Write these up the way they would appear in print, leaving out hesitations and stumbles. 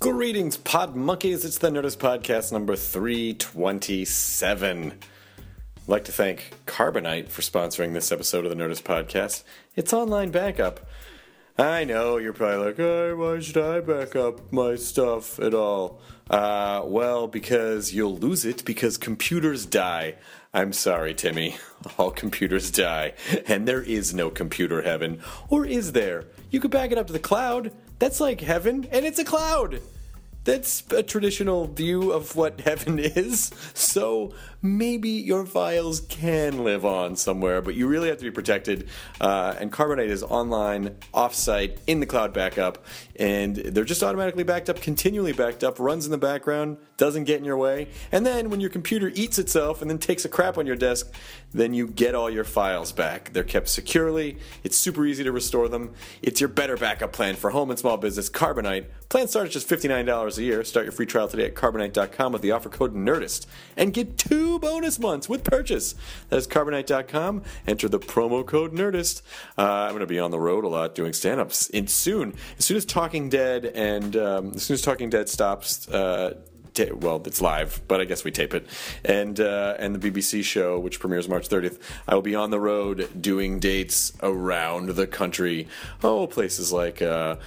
Greetings, Pod Monkeys. It's the Nerdist Podcast number 327. I'd like to thank Carbonite for sponsoring this episode of the Nerdist Podcast. It's online backup. I know, you're probably like, hey, why should I back up my stuff at all? Well, because you'll lose it because computers die. I'm sorry, Timmy. All computers die. And there is no computer heaven. Or is there? You could back it up to the cloud. That's like heaven, and it's a cloud. That's a traditional view of what heaven is. So maybe your files can live on somewhere, but you really have to be protected. And Carbonite is online, off-site, in the cloud backup, and they're just automatically backed up, continually backed up, runs in the background, doesn't get in your way. And then when your computer eats itself and then takes a crap on your desk, then you get all your files back. They're kept securely. It's super easy to restore them. It's your better backup plan for home and small business. Carbonite. Plan starts just $59 a year. Start your free trial today at Carbonite.com with the offer code NERDIST and get 2 bonus months with purchase. That is Carbonite.com. Enter the promo code NERDIST. I'm going to be on the road a lot doing stand-ups soon. As soon as Talking Dead stops... well, it's live, but I guess we tape it. And the BBC show, which premieres March 30th, I will be on the road doing dates around the country. Oh, places like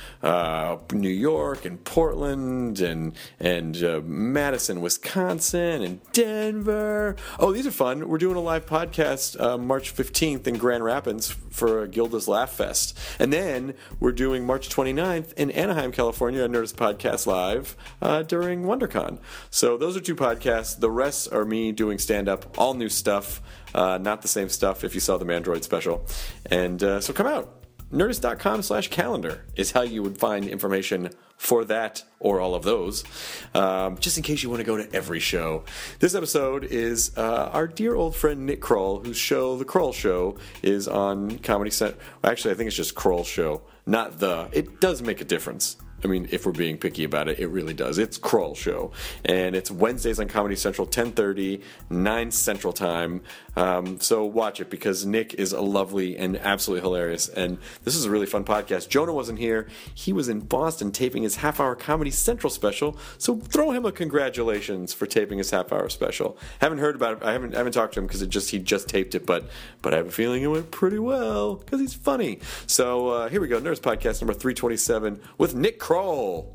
New York and Portland and Madison, Wisconsin, and Denver. Oh, these are fun. We're doing a live podcast March 15th in Grand Rapids for Gilda's Laugh Fest. And then we're doing March 29th in Anaheim, California, a Nerdist Podcast Live during WonderCon. So those are 2 podcasts. The rest are me doing stand-up, all new stuff, not the same stuff if you saw the Mandroid special. And so come out. Nerdist.com/calendar is how you would find information for that or all of those, just in case you want to go to every show. This episode is our dear old friend Nick Kroll, whose show, The Kroll Show, is on Comedy Central. Actually, I think it's just Kroll Show, not the. It does make a difference. I mean, if we're being picky about it, it really does. It's Kroll Show. And it's Wednesdays on Comedy Central, 10:30, 9 Central Time. So watch it because Nick is a lovely and absolutely hilarious. And this is a really fun podcast. Jonah wasn't here. He was in Boston taping his half-hour Comedy Central special. So throw him a congratulations for taping his half-hour special. Haven't heard about it. I haven't talked to him because he just taped it. But I have a feeling it went pretty well because he's funny. So here we go. Nerds Podcast number 327 with Nick Kroll.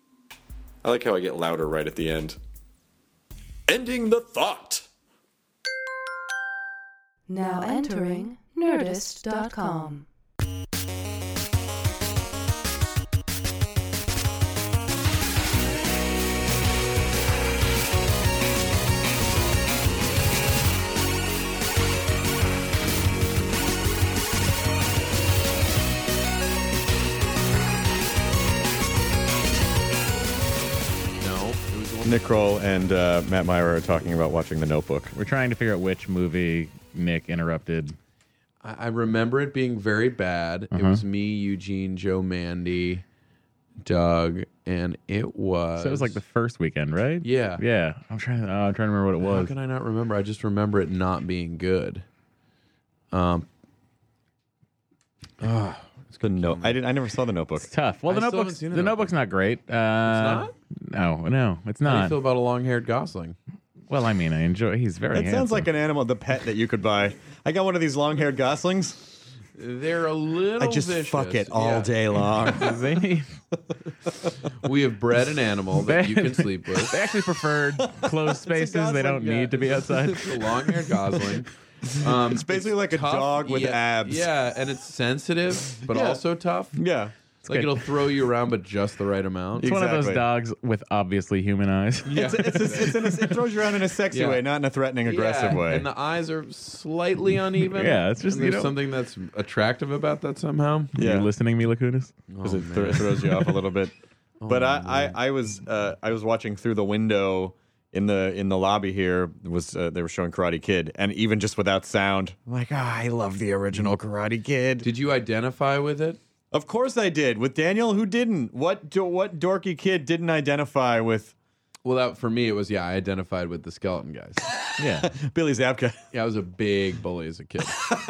I like how I get louder right at the end. Ending the thought. Now entering Nerdist.com. Nick Kroll and Matt Myra are talking about watching The Notebook. We're trying to figure out which movie Nick interrupted. I remember it being very bad. It was me, Eugene, Joe Mandy, Doug, and it was... So it was like the first weekend, right? Yeah. Yeah. I'm trying to remember what it was. How can I not remember? I just remember it not being good. It's good. I never saw The Notebook. It's tough. Well, I still haven't seen the Notebook's not great. It's not? No, it's How do you not. feel about a long-haired Gosling? Well, I mean, I enjoy. He's very That handsome. sounds like an animal, the pet that you could buy. I got one of these long-haired goslings. They're a little I just vicious. fuck it all Yeah. day long. They We have bred an animal that you can sleep with. actually preferred closed spaces. They don't need to be outside. It's a long-haired Gosling. It's basically like a tough, dog with abs. Yeah, and it's sensitive, but Yeah. also tough. Yeah. Like good. it'll throw you around, but just the right amount. It's one of those Exactly. dogs with obviously human eyes. Yeah. It throws you around in a sexy Yeah. way, not in a threatening, aggressive way. And the eyes are slightly uneven. Yeah, it's just, and there's you know- something that's attractive about that somehow. Yeah. You listening, Mila Kunis? Because Oh, it man. throws you off a little bit. But man. I was watching through the window in the lobby here. They were showing Karate Kid, and even just without sound, I'm like, I love the original Karate Kid. Did you identify with it? Of course I did. With Daniel, who didn't? What dorky kid didn't identify with Well, that for me, it was, I identified with the skeleton guys. Yeah. Billy Zabka. Yeah, I was a big bully as a kid.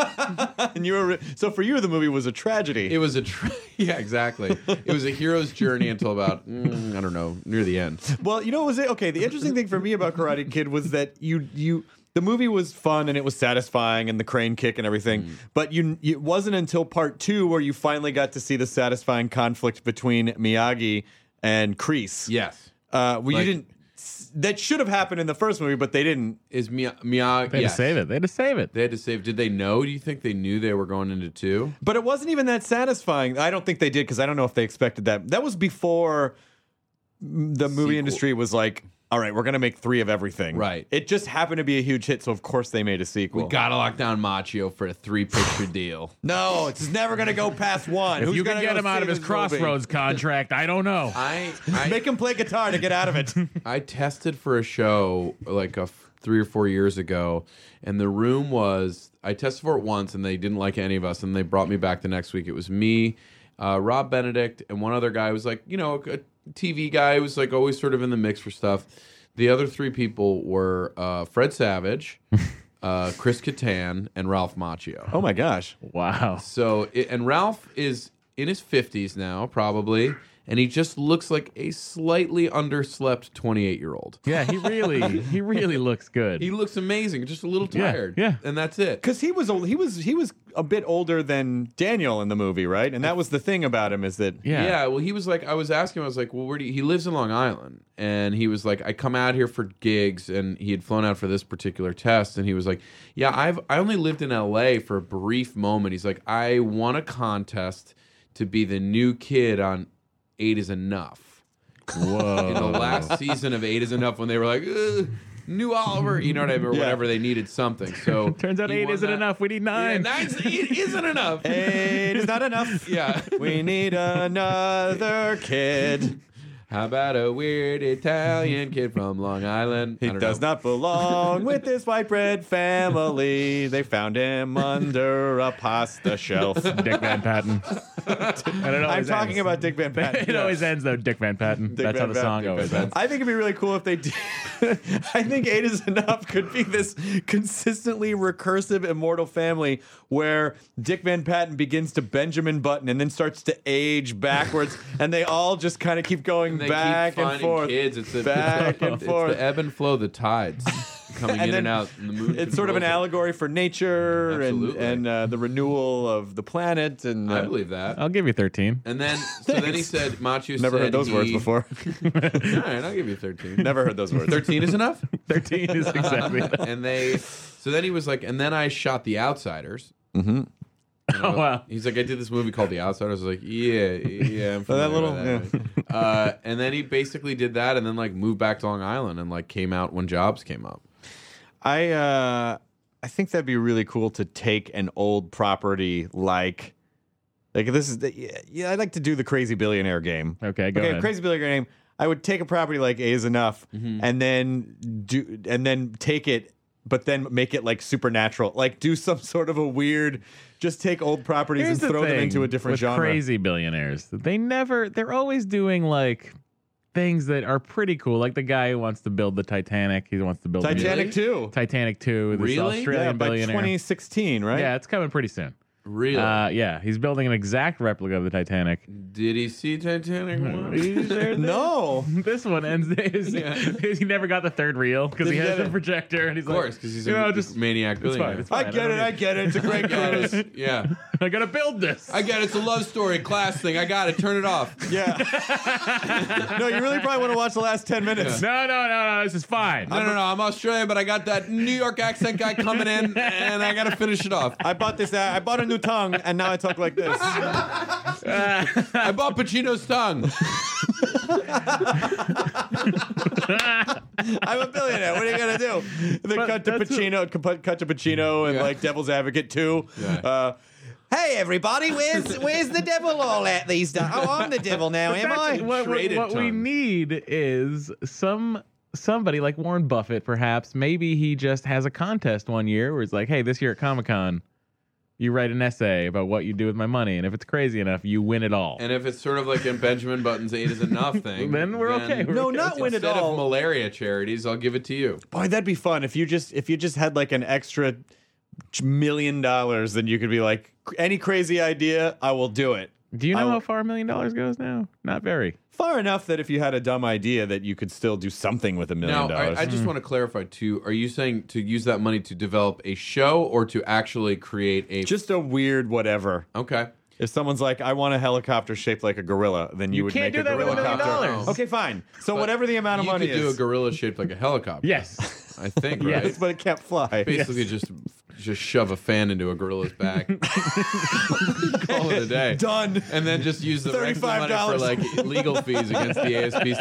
And you were so for you the movie was a tragedy. It was yeah, exactly. It was a hero's journey until about, I don't know, near the end. Well, you know what was it? Okay, the interesting thing for me about Karate Kid was that the movie was fun and it was satisfying and the crane kick and everything, but it wasn't until part 2 where you finally got to see the satisfying conflict between Miyagi and Kreese. Yes. You didn't. That should have happened in the first movie, but they didn't. Is Miyagi? They had to save it. They had to save it. They had to save. Did they know? Do you think they knew they were going into 2? But it wasn't even that satisfying. I don't think they did because I don't know if they expected that. That was before the movie industry was like, all right, we're going to make 3 of everything. Right. It just happened to be a huge hit, so of course they made a sequel. We gotta lock down Machio for a 3-picture deal. No, it's never going to go past 1. If you can get him out of his Crossroads contract, I don't know. I Make him play guitar to get out of it. I tested for a show like 3 or 4 years ago, and the room was, I tested for it once, and they didn't like any of us, and they brought me back the next week. It was me, Rob Benedict, and one other guy who was like, a TV guy who was like always sort of in the mix for stuff. The other 3 people were Fred Savage, Chris Kattan, and Ralph Macchio. Oh my gosh. Wow. So, and Ralph is in his 50s now, probably, and he just looks like a slightly underslept 28-year-old. Yeah, he really looks good. He looks amazing, just a little Yeah, tired. yeah. And that's it. Because he was a bit older than Daniel in the movie, right? And that was the thing about him is that Yeah. Well, he was like, I was asking him, I was like, well, where do you, he lives in Long Island. And he was like, I come out here for gigs, and he had flown out for this particular test. And he was like, yeah, I only lived in LA for a brief moment. He's like, I won a contest to be the new kid on 8 is Enough. Whoa. In the last season of 8 is Enough, when they were like, new Oliver, you know what I mean, or whatever, they needed something. So Turns out he 8 won isn't that. enough. We need 9. Yeah, 8 isn't enough. 8 is not enough. Yeah. We need another kid. How about a weird Italian kid from Long Island? He does not belong with this white bread family. They found him under a pasta shelf. Dick Van Patten. I'm talking about Dick Van Patten. It always ends though, Dick Van Patten. Dick That's Van how the Patten, song Dick always Van ends. I think it'd be really cool if they did. I think 8 is Enough could be this consistently recursive immortal family where Dick Van Patten begins to Benjamin Button and then starts to age backwards, and they all just kind of keep going They back keep and finding forth. kids. It's the, back and it's forth. the ebb and flow, the tides coming in then and out. And the moon It's sort of an controls it. allegory for nature Absolutely. and the renewal of the planet. And I believe that. I'll give you 13. And then, so then he said, Machio never said heard those words before. All right, I'll give you 13. Never heard those words. 13 is enough? 13 is exactly that. And so then he was like, and then I shot The Outsiders. Mm-hmm. Oh, wow. He's like, I did this movie called The Outsiders. I was like, yeah, I'm familiar that little- with that. And then he basically did that, and then like moved back to Long Island and like came out when jobs came up. I think that'd be really cool to take an old property like this is I'd like to do the Crazy Billionaire game. Okay, go ahead. Crazy Billionaire game. I would take a property like 8 is Enough and then take it, but then make it like supernatural. Like do some sort of a weird. Just take old properties Here's and the throw them thing into a different with genre. Crazy billionaires. They're always doing like things that are pretty cool. Like the guy who wants to build the Titanic. He wants to build Titanic 2. Titanic 2. This Really? Australian Yeah, by billionaire. 2016, right? Yeah, it's coming pretty soon. Really? Yeah, he's building an exact replica of the Titanic. Did he see Titanic 1? No. This one ends. He never got the third reel because Did he he has get the it? projector, and he's Of course, because he's like, a just maniac it's billionaire. fine. It's fine. I get it. It's a great cruise. Yeah. I gotta build this. I get it. It's a love story, class thing. I got it. Turn it off. Yeah. No, you really probably want to watch the last 10 minutes. No. This is fine. No. I'm Australian, but I got that New York accent guy coming in, and I got to finish it off. I bought a new tongue, and now I talk like this. I bought Pacino's tongue. I'm a billionaire. What are you gonna do? They cut to Pacino and Yeah. like Devil's Advocate 2. Yeah. Hey everybody, where's the devil all at these days? Oh, I'm the devil now, am I? What Traded we tongue. need is somebody like Warren Buffett, perhaps. Maybe he just has a contest one year where it's like, hey, this year at Comic-Con, You write an essay about what you do with my money, and if it's crazy enough, you win it all. And if it's sort of like in Benjamin Button's 8 is Enough thing, Then we're okay. We're No, okay. not win it Instead all. of malaria charities, I'll give it to you. Boy, that'd be fun if you just had like an extra $1 million, then you could be like, any crazy idea, I will do it. Do you know I'll- how far $1 million goes now? Not very. Far enough that if you had a dumb idea, that you could still do something with $1 million. Now, I just want to clarify too. Are you saying to use that money to develop a show or to actually create a? just a weird whatever. Okay. If someone's like, I want a helicopter shaped like a gorilla, then you would can't make do a that with gorilla $1 million. copter. Okay, fine. So But whatever the amount of you money could do a is. gorilla shaped like a helicopter. Yes. I think. Right. Yes. But it can't fly. Basically, just shove a fan into a gorilla's back. Call it a day. Done. And then just use the rest of the money for $35. like legal fees against the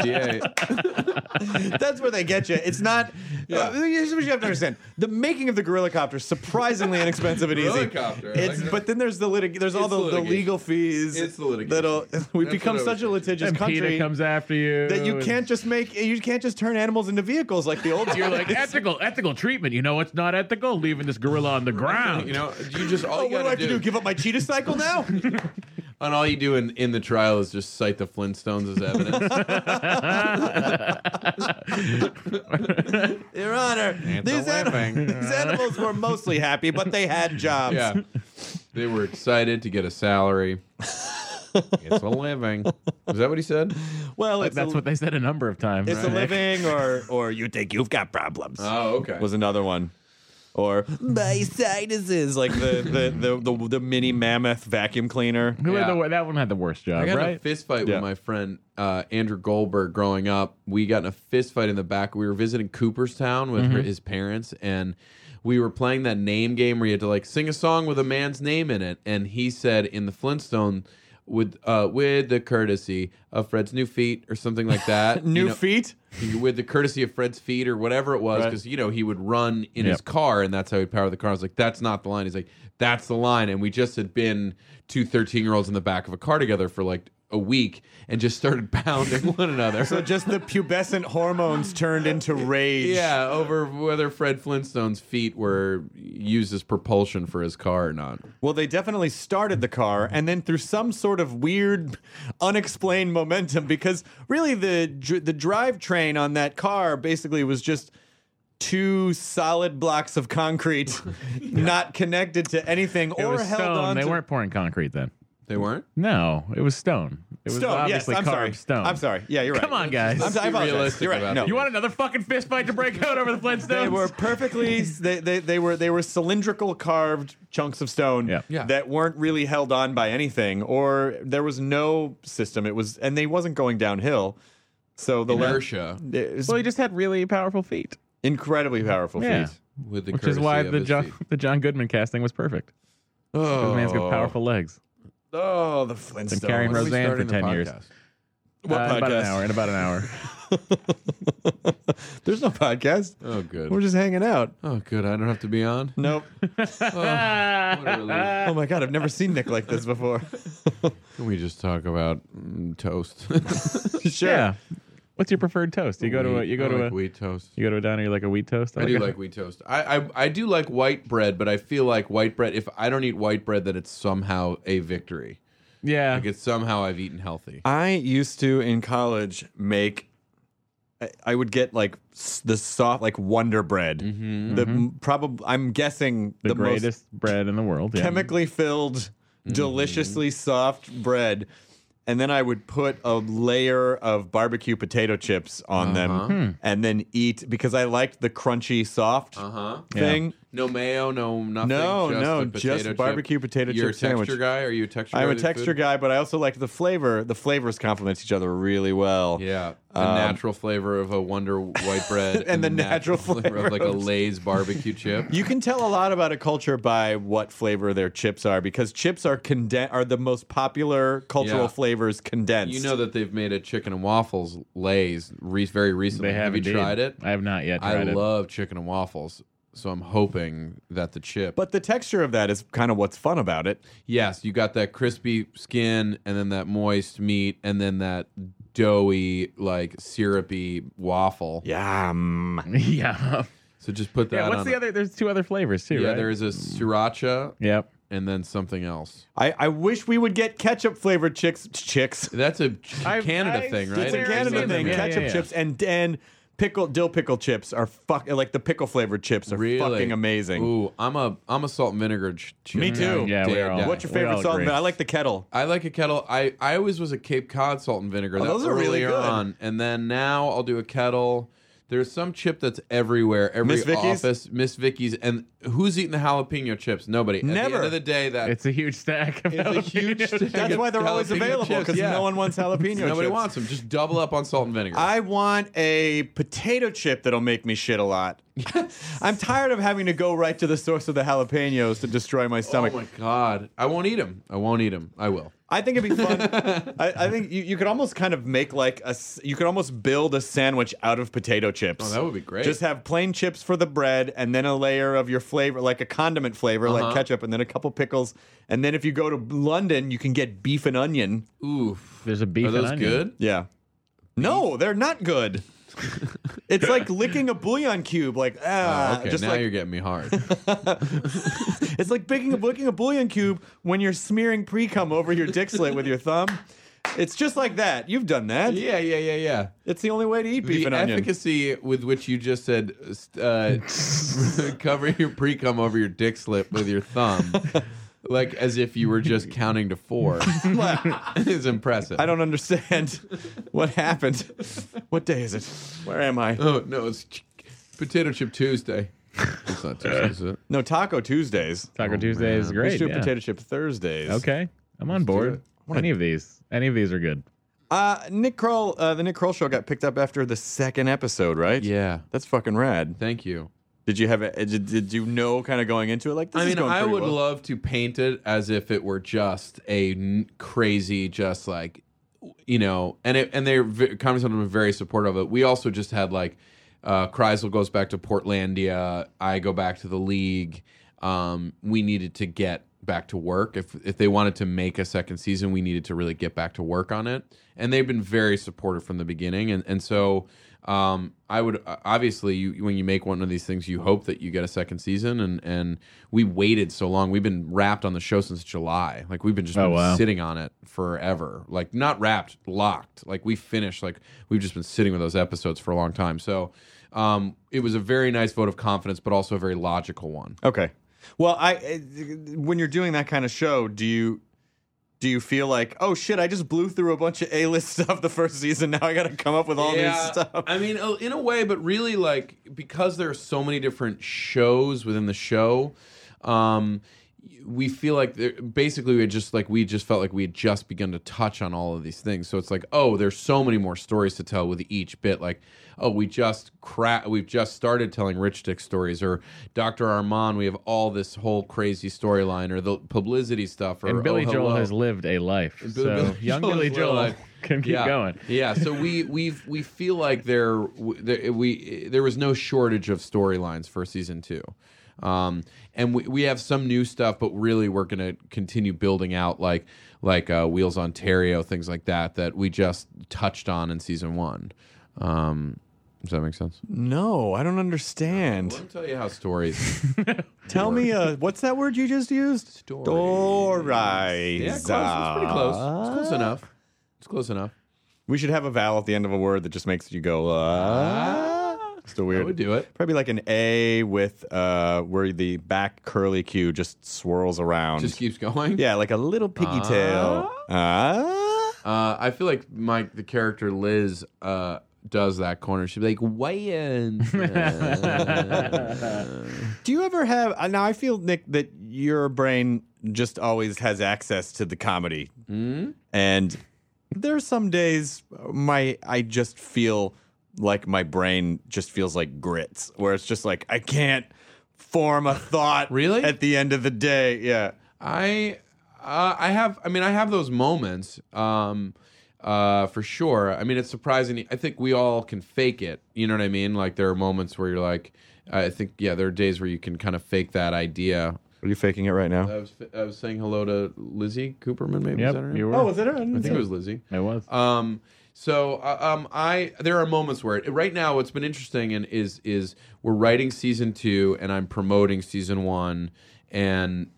ASPCA. That's where they get you. It's not. Here's what you have to understand: the making of the gorilla copter is surprisingly inexpensive and easy. Gorilla-copter, I like that. But then there's the there's all It's the litigation. legal fees. It's the litigation. We've That's become what I such a was litigious And PETA country comes after you. that you and can't just turn animals into vehicles like the old. You're like, ethical treatment. You know what's not ethical? Leaving this gorilla on the ground. You know, you just all Oh, you what do I gotta have to do? Give up my cheetah cycle now? and all you do in the trial is just cite the Flintstones as evidence. Your Honor, these animals were mostly happy, but they had jobs. Yeah, they were excited to get a salary. It's a living. Is that what he said? Well, That's what they said a number of times. it's a living, or you think you've got problems. Oh, okay. Was another one. Or my sinuses, like the mini mammoth vacuum cleaner. Who had Yeah. that one had the worst job, I got in a right? fist fight Yeah. with my friend Andrew Goldberg growing up. We got in a fist fight in the back. We were visiting Cooperstown with his parents, and we were playing that name game where you had to like sing a song with a man's name in it. And he said in the Flintstone, with the courtesy of Fred's new feet or something like that. New feet? With the courtesy of Fred's feet or whatever it was, Right. because he would run in Yep. his car and that's how he'd power the car. I was like, that's not the line. He's like, that's the line. And we just had been two 13-year-olds in the back of a car together for like a week and just started pounding one another. So just the pubescent hormones turned into rage. Yeah, over whether Fred Flintstone's feet were used as propulsion for his car or not. Well, they definitely started the car, and then through some sort of weird, unexplained momentum, because really the drivetrain on that car basically was just two solid blocks of concrete, not connected to anything It or was held stone. on. They to... weren't pouring concrete then. They weren't? No, it was stone. It was Stone, yes, obviously I'm carved sorry. stone. I'm sorry. Yeah, you're right. Come on, guys. I be apologize. realistic You're right. about No. it. You want another fucking fist fight to break out over the Flintstones? They were perfectly. They were cylindrical carved chunks of stone Yeah. Yeah. that weren't really held on by anything, or there was no system. It was, and they wasn't going downhill. So the Inertia. it was Well, he just had really powerful feet. incredibly powerful Yeah. feet. With the Which is courtesy why of the his John feet. the John Goodman casting was perfect. Oh, The man's got powerful legs. Oh, the Been Flintstones. carrying When are we Roseanne for starting the 10 years. podcast? What podcast? In about an hour. There's no podcast. Oh, good. We're just hanging out. Oh, good. I don't have to be on. Nope. What a relief. Oh my god, I've never seen Nick like this before. Can we just talk about toast? Sure. Yeah. What's your preferred toast? You go to a wheat toast. you go to a diner. You like a wheat toast? I do like wheat toast. I do like white bread, but I feel like white bread. If I don't eat white bread, that it's somehow a victory. Yeah. Like it's somehow I've eaten healthy. I used to in college make. I would get like the soft, like Wonder Bread. The probably I'm guessing the the most greatest bread in the world. Yeah. chemically filled, deliciously soft bread. And then I would put a layer of barbecue potato chips on them and then eat because I liked the crunchy soft thing. No mayo, no nothing. No, just no, a potato just chip. barbecue potato You're chip a texture sandwich. guy? Are you a texture guy? I'm a with texture food? guy, but I also like the flavor. The flavors complement each other really well. Yeah, the natural flavor of a Wonder white bread And the natural flavor of like a of- Lay's barbecue chip. You can tell a lot about a culture by what flavor their chips are because chips are are the most popular cultural Yeah. flavors condensed. You know that they've made a chicken and waffles Lay's very recently. They have you indeed. tried it? I have not yet I tried it. love chicken and waffles, so I'm hoping that the chip. But the texture of that is kind of what's fun about it. yes, you got that crispy skin, and then that moist meat, and then that doughy, like syrupy waffle. Yum. yeah. So just put that Yeah. on. What's the other? There's two other flavors too. Yeah, right? there is a sriracha Yep. and then something else. I wish we would get ketchup flavored chicks. That's a I- Canada I- thing, right? It's a Where have you Canada seen thing. them? Yeah, Ketchup yeah. chips and dill pickle chips are like the pickle flavored chips are Really? fucking amazing. Ooh, I'm a salt and vinegar chip. Me too. Yeah, we are all. What's your We all favorite salt? agree. I like the kettle. I like a kettle. I always was a Cape Cod salt and vinegar. Oh, That's those are really earlier good. on, and then now I'll do a kettle. There's some chip that's everywhere, every Miss Vicky's? office. Miss Vicky's, and who's eating the jalapeno chips? Nobody. At the Never. end of the day, that It's a huge stack of it's a huge. jalapenos. stick That's of why they're always jalapeno available chips, because yeah. no one wants jalapeno Nobody chips. wants them. Just double up on salt and vinegar. I want a potato chip that'll make me shit a lot. I'm tired of having to go right to the source of the jalapenos to destroy my stomach. Oh my god! I won't eat them. I won't eat them. I will. I think it'd be fun. I think you could almost kind of make you could almost build a sandwich out of potato chips. Oh, that would be great. Just have plain chips for the bread and then a layer of your flavor, like a condiment flavor, like ketchup, and then a couple pickles. And then if you go to London, you can get beef and onion. Oof. There's a beef Are those and onion. good? Yeah. No, they're not good. It's like licking a bouillon cube. Like, Okay, just now like you're getting me hard. it's like licking a bouillon cube when you're smearing pre-cum over your dick slit with your thumb. It's just like that. You've done that. yeah. It's the only way to eat beef The and onion. efficacy with which you just said cover your pre-cum over your dick slip with your thumb, like as if you were just counting to 4, is impressive. I don't understand what happened. What day is it? Where am I? Oh no, it's Potato Chip Tuesday. It's not Tuesday, is it? No, Taco Tuesdays. Taco Tuesday is We great. should do yeah. Potato Chip Thursdays. Okay, I'm on board. Any of these are good. Nick Kroll, the Nick Kroll show got picked up after the second episode, right? Yeah. That's fucking rad. Thank you. Did you have did you know kind of going into it like this? I is mean, going I pretty would well? love to paint it as if it were just a crazy, just like, you know, and they're Comedy Central were very supportive of it. We also just had like Kreisel goes back to Portlandia, I go back to the league. We needed to get back to work. If they wanted to make a second season, we needed to really get back to work on it. And they've been very supportive from the beginning. And so I would obviously when you make one of these things, you hope that you get a second season. And we waited so long. We've been wrapped on the show since July. Like we've been sitting on it forever. Like not wrapped, locked. Like we finished. Like we've just been sitting with those episodes for a long time. So it was a very nice vote of confidence, but also a very logical one. Okay. Well, when you're doing that kind of show, do you feel like, oh shit, I just blew through a bunch of A-list stuff the first season. Now I got to come up with all new stuff. I mean, in a way, but really, like because there are so many different shows within the show, we feel like basically we just felt like we had just begun to touch on all of these things. So it's like, oh, there's so many more stories to tell with each bit. Like, oh, we've just started telling Rich Dick stories, or Dr. Armand. We have all this whole crazy storyline, or the publicity stuff, or And Billy oh, Joel hello. has lived a life. Billy So young Joel Billy has lived a Joel life. can keep going. Yeah, so we feel like there was no shortage of storylines for season 2. And we have some new stuff, but really we're going to continue building out like Wheels Ontario, things like that we just touched on in season 1. Does that make sense? No, I don't understand. Let me tell you how stories. Tell me, what's that word you just used? Stories. Yeah, close. It's pretty close. It's close enough. It's close enough. We should have a vowel at the end of a word that just makes you go, Still weird. I would do it. Probably like an A with where the back curly Q just swirls around. Just keeps going. Yeah, like a little piggy tail. I feel like the character Liz does that corner. She'd be like, "Wayne." Do you ever have? Now I feel, Nick, that your brain just always has access to the comedy, and there's some days I just feel like my brain just feels like grits, where it's just like I can't form a thought. Really? At the end of the day, yeah. I have those moments for sure. I mean, it's surprising. I think we all can fake it. You know what I mean? Like there are moments where you're like, I think there are days where you can kind of fake that idea. Are you faking it right now? I was saying hello to Lizzie Cooperman. Maybe Yep, is that her name? you were. Oh, was it her? I think it was Lizzie. It was. There are moments where right now what's been interesting is we're writing season 2 and I'm promoting season 1, and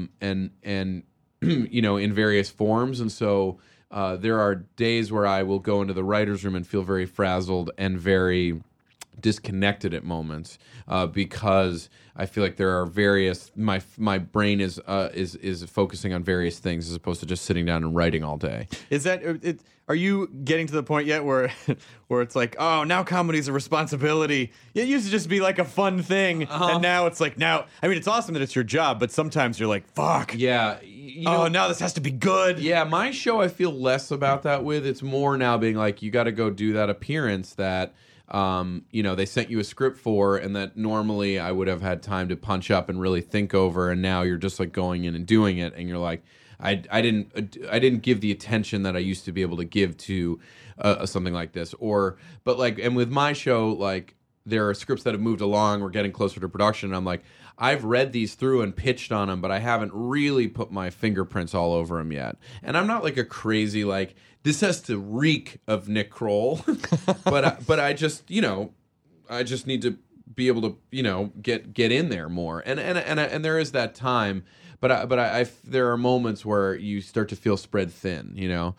you know, in various forms. And so there are days where I will go into the writer's room and feel very frazzled and very disconnected at moments because I feel like there are various my brain is focusing on various things as opposed to just sitting down and writing all day. Is that are you getting to the point yet where it's like, oh, now comedy's a responsibility? It used to just be like a fun thing, and now it's like, I mean, it's awesome that it's your job, but sometimes you're like, fuck. Yeah. You know, Oh, now this has to be good. yeah, my show I feel less about that with. It's more now being like, you got to go do that appearance that you know, they sent you a script for, and that normally I would have had time to punch up and really think over, and now you're just like going in and doing it, and you're like, I didn't give the attention that I used to be able to give to something like this, but like, and with my show, like, there are scripts that have moved along, we're getting closer to production, and I'm like, I've read these through and pitched on them, but I haven't really put my fingerprints all over them yet. And I'm not like a crazy, like, this has to reek of Nick Kroll, but I just, you know, I just need to be able to, you know, get in there more. And there is that time, but there are moments where you start to feel spread thin, you know.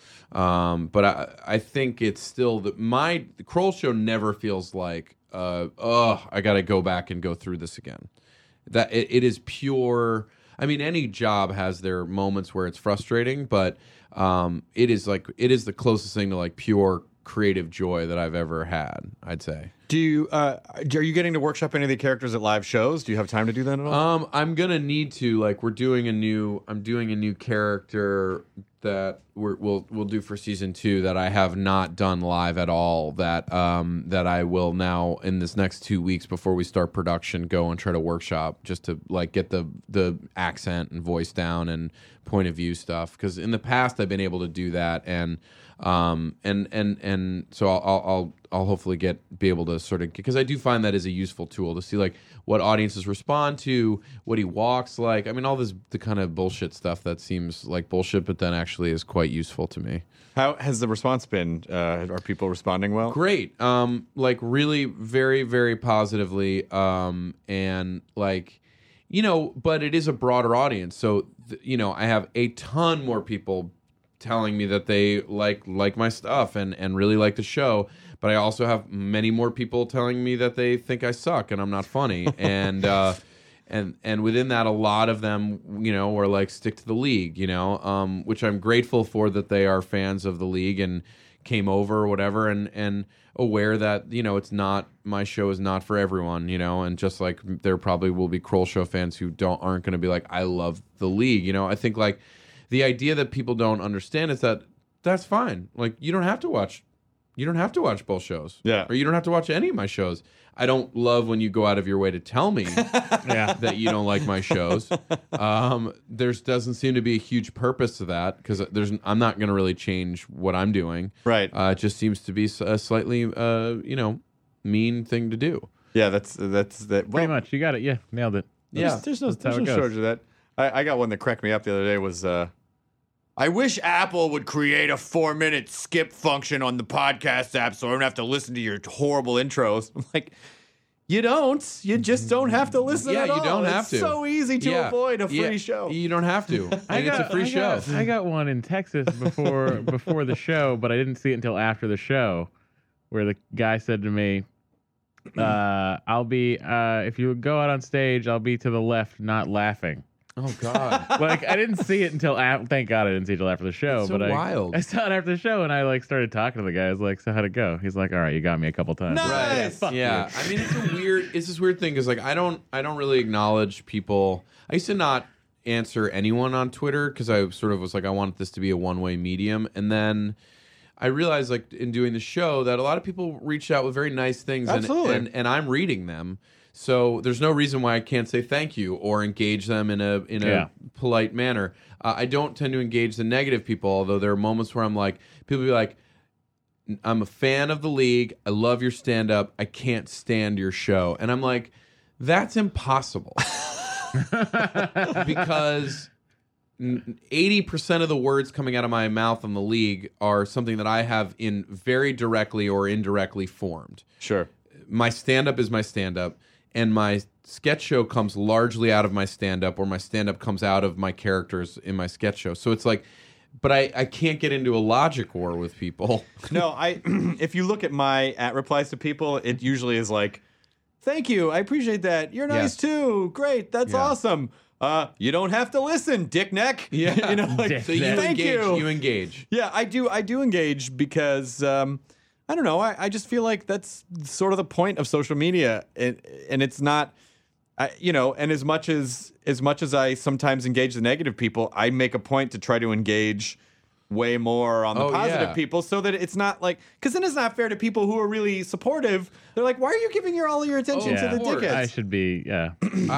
But I think it's still the Kroll show never feels like, I got to go back and go through this again. That it is pure. I mean, any job has their moments where it's frustrating, but it is the closest thing to like pure creative joy that I've ever had, I'd say. Are you getting to workshop any of the characters at live shows? Do you have time to do that at all? I'm gonna need to. Like, I'm doing a new character that we'll do for season 2 that I have not done live at all. That I will now in this next 2 weeks before we start production go and try to workshop just to like get the accent and voice down and point of view stuff. Because in the past I've been able to do that and so I'll hopefully be able to sort of, because I do find that is a useful tool to see like what audiences respond to, what he walks like. I mean, all the kind of bullshit stuff that seems like bullshit, but then actually is quite useful to me. How has the response been? Are people responding well? Great. Like really very, very positively. And like, you know, but it is a broader audience. So, you know, I have a ton more people telling me that they like my stuff and really like the show, but I also have many more people telling me that they think I suck and I'm not funny. And within that, a lot of them, you know, were like, stick to the league, you know, which I'm grateful for, that they are fans of the league and came over or whatever, and aware that, you know, it's not, my show is not for everyone, you know, and just like there probably will be Kroll Show fans who aren't going to be like, I love the league, you know. I think like the idea that people don't understand is that that's fine. Like, you don't have to watch both shows. Yeah. Or you don't have to watch any of my shows. I don't love when you go out of your way to tell me that you don't like my shows. There doesn't seem to be a huge purpose to that, because I'm not going to really change what I'm doing. Right. It just seems to be a slightly, you know, mean thing to do. Yeah, that's that. Well, Pretty much. You got it. Yeah, nailed it. Yeah, there's no how it goes. shortage of that. I got one that cracked me up the other day. Was I wish Apple would create a 4-minute skip function on the podcast app so I don't have to listen to your horrible intros. I'm like, you don't. You just don't have to listen at all. Yeah, you don't have it's to. so easy to avoid a free show. You don't have to. And it's a free show. I got one in Texas before the show, but I didn't see it until after the show, where the guy said to me, I'll be, if you go out on stage, I'll be to the left, not laughing. Oh, God. Like, I didn't see it until thank God I didn't see it until after the show. That's so but wild. I saw it after the show, and I like started talking to the guy. I was like, so how'd it go? He's like, all right, you got me a couple times. Nice. Fuck Yeah, you. I mean, it's this weird thing, because like I don't really acknowledge people. I used to not answer anyone on Twitter because I sort of was like, I want this to be a one-way medium, and then I realized, like, in doing the show, that a lot of people reached out with very nice things, Absolutely. and I'm reading them. So there's no reason why I can't say thank you or engage them in a polite manner. I don't tend to engage the negative people, although there are moments where I'm like, people be like, I'm a fan of the league. I love your stand-up. I can't stand your show. And I'm like, that's impossible. Because 80% of the words coming out of my mouth on the league are something that I have in very directly or indirectly formed. Sure. My stand-up is my stand-up. and my sketch show comes largely out of my stand-up, or my stand-up comes out of my characters in my sketch show. So it's like, but I can't get into a logic war with people. No, if you look at my @replies to people, it usually is like, thank you, I appreciate that. You're nice Yes. too. Great, that's Yeah. awesome. You don't have to listen, dick neck. Yeah. You know, like, Dick So you neck. thank engage. you. You engage. Yeah, I do engage because I don't know. I just feel like that's sort of the point of social media, and it's not, and as much as I sometimes engage the negative people, I make a point to try to engage way more on the Oh, positive yeah. people, so that it's not like, because then it's not fair to people who are really supportive. They're like, why are you giving all your attention Oh, to the of course. dickheads? I should be. Yeah.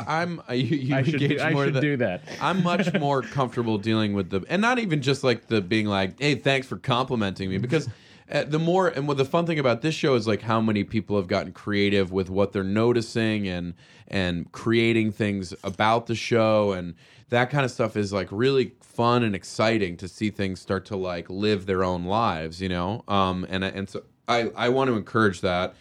You I should. engage I more should than- do that. I'm much more comfortable dealing with and not even just like the being like, hey, thanks for complimenting me, because the more, and what the fun thing about this show is like how many people have gotten creative with what they're noticing and creating things about the show, and that kind of stuff is like really fun and exciting to see things start to like live their own lives, and so I want to encourage that.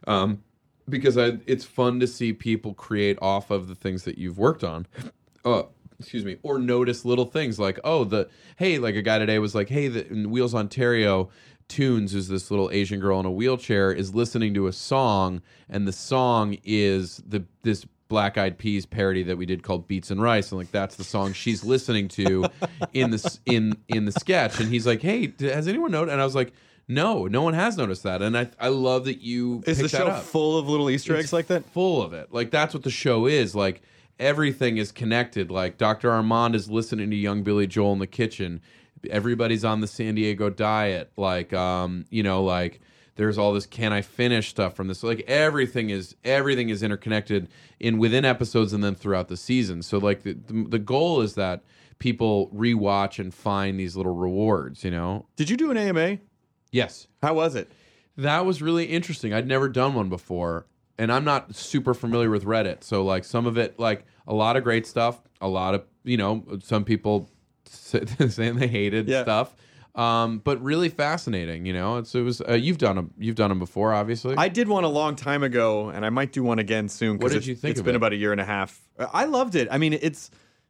Because it's fun to see people create off of the things that you've worked on. Excuse me. Or notice little things like, like a guy today was like, hey, in Wheels Ontario, Tunes, who's this little Asian girl in a wheelchair, is listening to a song, and the song is this Black Eyed Peas parody that we did called Beats and Rice, and like that's the song she's listening to in the sketch. And he's like, hey, has anyone noticed? And I was like, no one has noticed that, and I love that you Is the picked that show up. full of little Easter eggs like that? Full of it. Like that's what the show is. Like everything is connected. Like Dr. Armand is listening to Young Billy Joel in the kitchen. Everybody's on the San Diego diet. Like like there's all this Can I Finish stuff from this. Like everything is interconnected within episodes and then throughout the season. So like the goal is that people rewatch and find these little rewards. Did you do an AMA? Yes. How was it? That was really interesting. I'd never done one before, and I'm not super familiar with Reddit. So, like, some of it, like, a lot of great stuff, a lot of, some people saying they hated stuff, but really fascinating, It was, you've done them before, obviously. I did one a long time ago, and I might do one again soon. 'Cause What did you think It's of been it? about a year and a half. I loved it. I mean, it's,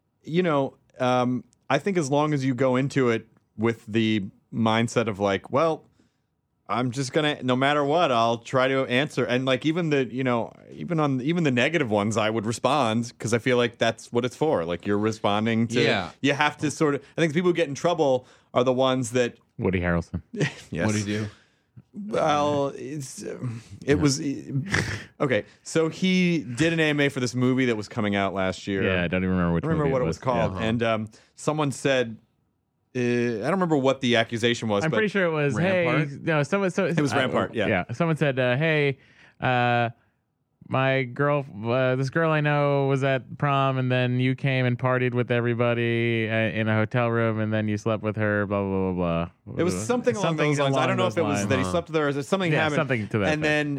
I think as long as you go into it with the mindset of like, well, I'm just gonna, no matter what, I'll try to answer. And like even the, even the negative ones, I would respond because I feel like that's what it's for. Like you're responding to. Yeah. You have to sort of. I think the people who get in trouble are the ones that. Woody Harrelson. Yes. What do you do? Well, it was okay. So he did an AMA for this movie that was coming out last year. Yeah, I don't even remember which. I don't remember movie what it was called. Yeah. And someone said, I don't remember what the accusation was. I'm but pretty sure it was. Rampart? Hey, no, someone. So It was Rampart, yeah. Yeah, someone said, "Hey, my girl, this girl I know was at prom, and then you came and partied with everybody in a hotel room, and then you slept with her. Blah blah blah blah." It was something along those lines. I don't know if it was that he slept with her or something Yeah, happened. something to that And then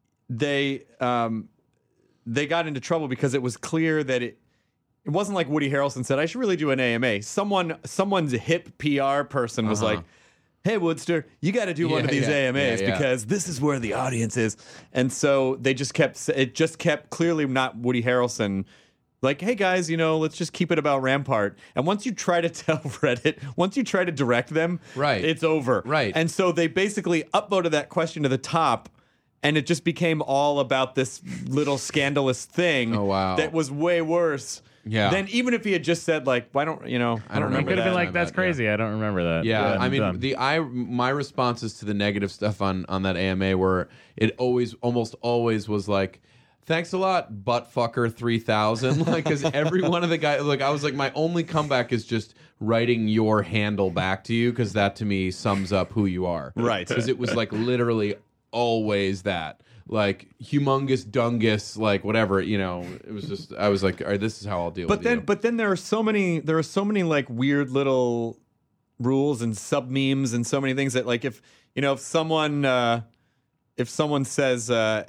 they got into trouble because it was clear that it wasn't like Woody Harrelson said, I should really do an AMA. Someone's hip PR person was like, hey, Woodster, you got to do one of these AMAs because this is where the audience is. And so it just kept clearly not Woody Harrelson. Like, hey guys, let's just keep it about Rampart. And once you try to tell Reddit, once you try to direct them, Right. it's over. Right. And so they basically upvoted that question to the top, and it just became all about this little scandalous thing. Oh, wow. That was way worse. Yeah. Then even if he had just said like, why don't I don't It remember could have been that. like, "That's crazy. I don't remember that." Yeah, I done. mean, my responses to the negative stuff on that AMA were almost always was like, thanks a lot, buttfucker 3000. Like, because every one of the guys, like, I was like, my only comeback is just writing your handle back to you because that to me sums up who you are. Right. Because it was like literally always that. Like humongous dungus, like whatever, it was just, I was like, all right, this is how I'll deal with you. But then there are so many like weird little rules and sub memes and so many things that like if someone says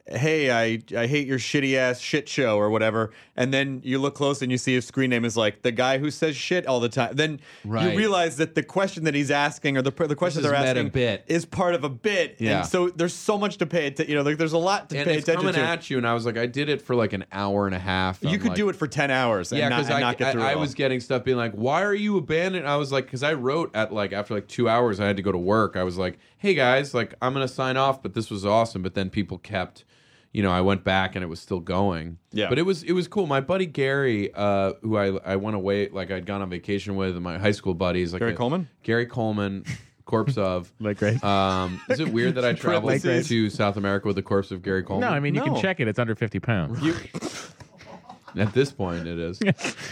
hey, I hate your shitty ass shit show or whatever, and then you look close and you see his screen name is like the guy who says shit all the time, then Right. you realize that the question that he's asking or the question This they're is meta asking bit. is part of a bit. Yeah. And so there's so much to pay attention. Like there's a lot to And pay it's attention coming to. at you, and I was like, I did it for like an hour and a half. You could do it for 10 hours and, Yeah, not, because and not get through it I all. was getting stuff being like, "Why are you abandoned?" I was like, because I wrote at like after like 2 hours, I had to go to work. I was like, "Hey guys, like I'm gonna sign off, but this was awesome." But then people kept, I went back and it was still going. Yeah. but it was cool. My buddy Gary, who I went away, like I'd gone on vacation with, and my high school buddies, like Gary Coleman? Gary Coleman, corpse of. Like Grace. Is it weird that I traveled Parentheses. to South America with the corpse of Gary Coleman? No, I mean you No. can check it. It's under 50 pounds. At this point, it is.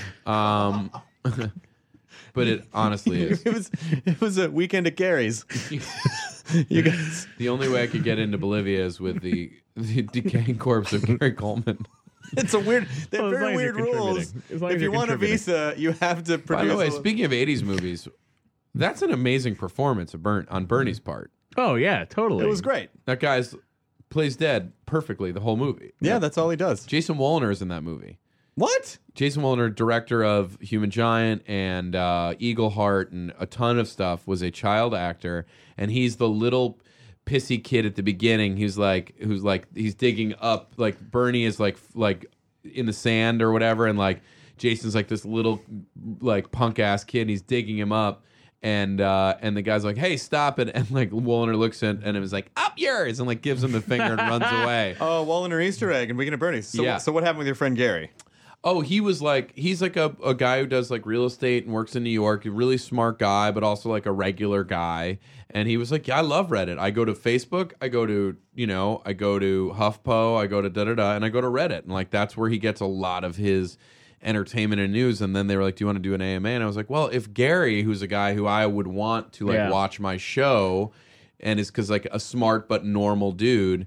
But it honestly is. It was a weekend at Gary's. You guys. The only way I could get into Bolivia is with the decaying corpse of Gary Coleman. It's a weird. They have Well, as long very as you're weird rules. contributing. As long as If you you're want a contributing. visa, you have to produce. By the way, a- speaking of 80s movies, that's an amazing performance on Bernie's part. Oh yeah, totally. it was great. That guy's plays dead perfectly the whole movie. Yeah, that's all he does. Jason Woliner is in that movie. What? Jason Woliner, director of Human Giant and Eagle Heart and a ton of stuff, was a child actor, and he's the little pissy kid at the beginning. He's he's digging up, like Bernie is like in the sand or whatever, and like Jason's like this little like punk ass kid. And he's digging him up. And the guy's like, "Hey, stop it!" And like Woliner looks in and it was like, "Up yours!" and like gives him the finger and runs away. Oh, Walliner Easter egg and Weekend at Bernie's. So, Yeah. so what happened with your friend Gary? Oh, he's like a guy who does like real estate and works in New York. A really smart guy, but also like a regular guy. And he was like, "Yeah, I love Reddit. I go to Facebook. I go to HuffPo. I go to and I go to Reddit. And like that's where he gets a lot of his entertainment and news." And then they were like, "Do you want to do an AMA?" And I was like, "Well, if Gary, who's a guy who I would want to like Yeah. watch my show, and is because like a smart but normal dude."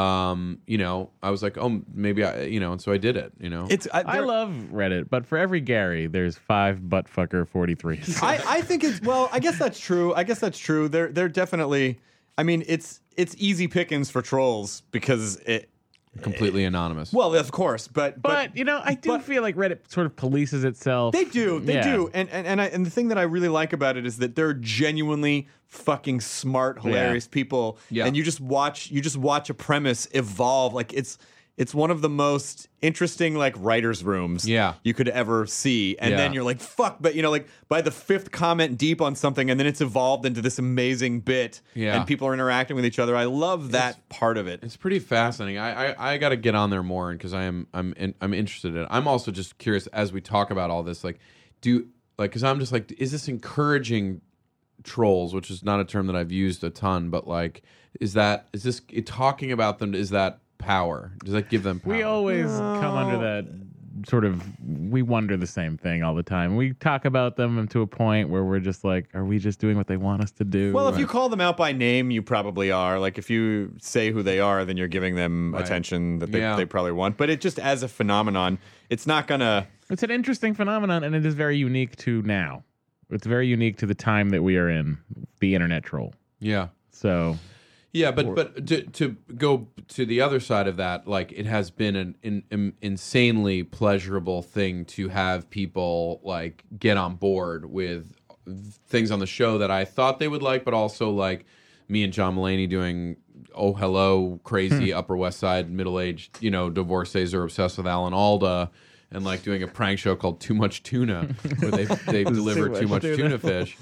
I was like, "Oh, maybe I," and so I did it. It's I love Reddit, but for every Gary, there's 5 buttfucker 43s. I think it's I guess that's true. They're definitely. I mean, it's easy pickings for trolls because it. completely anonymous. Well, of course, but But I do but- feel like Reddit sort of polices itself. They do, Yeah. do, and the thing that I really like about it is that they're genuinely fucking smart, hilarious people, Yeah. and you just watch a premise evolve. Like it's one of the most interesting like writers' rooms Yeah. you could ever see, and then Yeah. you're like, fuck, but like by the 5th comment deep on something, and then it's evolved into this amazing bit, Yeah. and people are interacting with each other. I love that part of it. It's pretty fascinating. I got to get on there more because I'm interested in it. I'm also just curious as we talk about all this, like, because I'm just like, is this encouraging trolls, which is not a term that I've used a ton, but like, is this talking about them? Is that power? Does that give them power? We always come under that sort of, we wonder the same thing all the time. We talk about them to a point where we're just like, are we just doing what they want us to do? Well, if you call them out by name, you probably are. Like, if you say who they are, then you're giving them Right. attention that Yeah. they probably want. But it just, as a phenomenon, it's not going to... It's an interesting phenomenon, and it is very unique to now. It's very unique to the time that we are in, the internet troll. Yeah. So, Yeah, but to go to the other side of that, like it has been an insanely pleasurable thing to have people like get on board with things on the show that I thought they would like, but also like me and John Mulaney doing "Oh Hello" crazy Upper West Side middle-aged divorcees are obsessed with Alan Alda. And like doing a prank show called Too Much Tuna, where they deliver too much tuna fish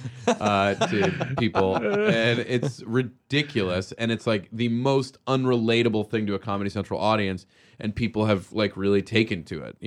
to people, and it's ridiculous. And it's like the most unrelatable thing to a Comedy Central audience, and people have like really taken to it.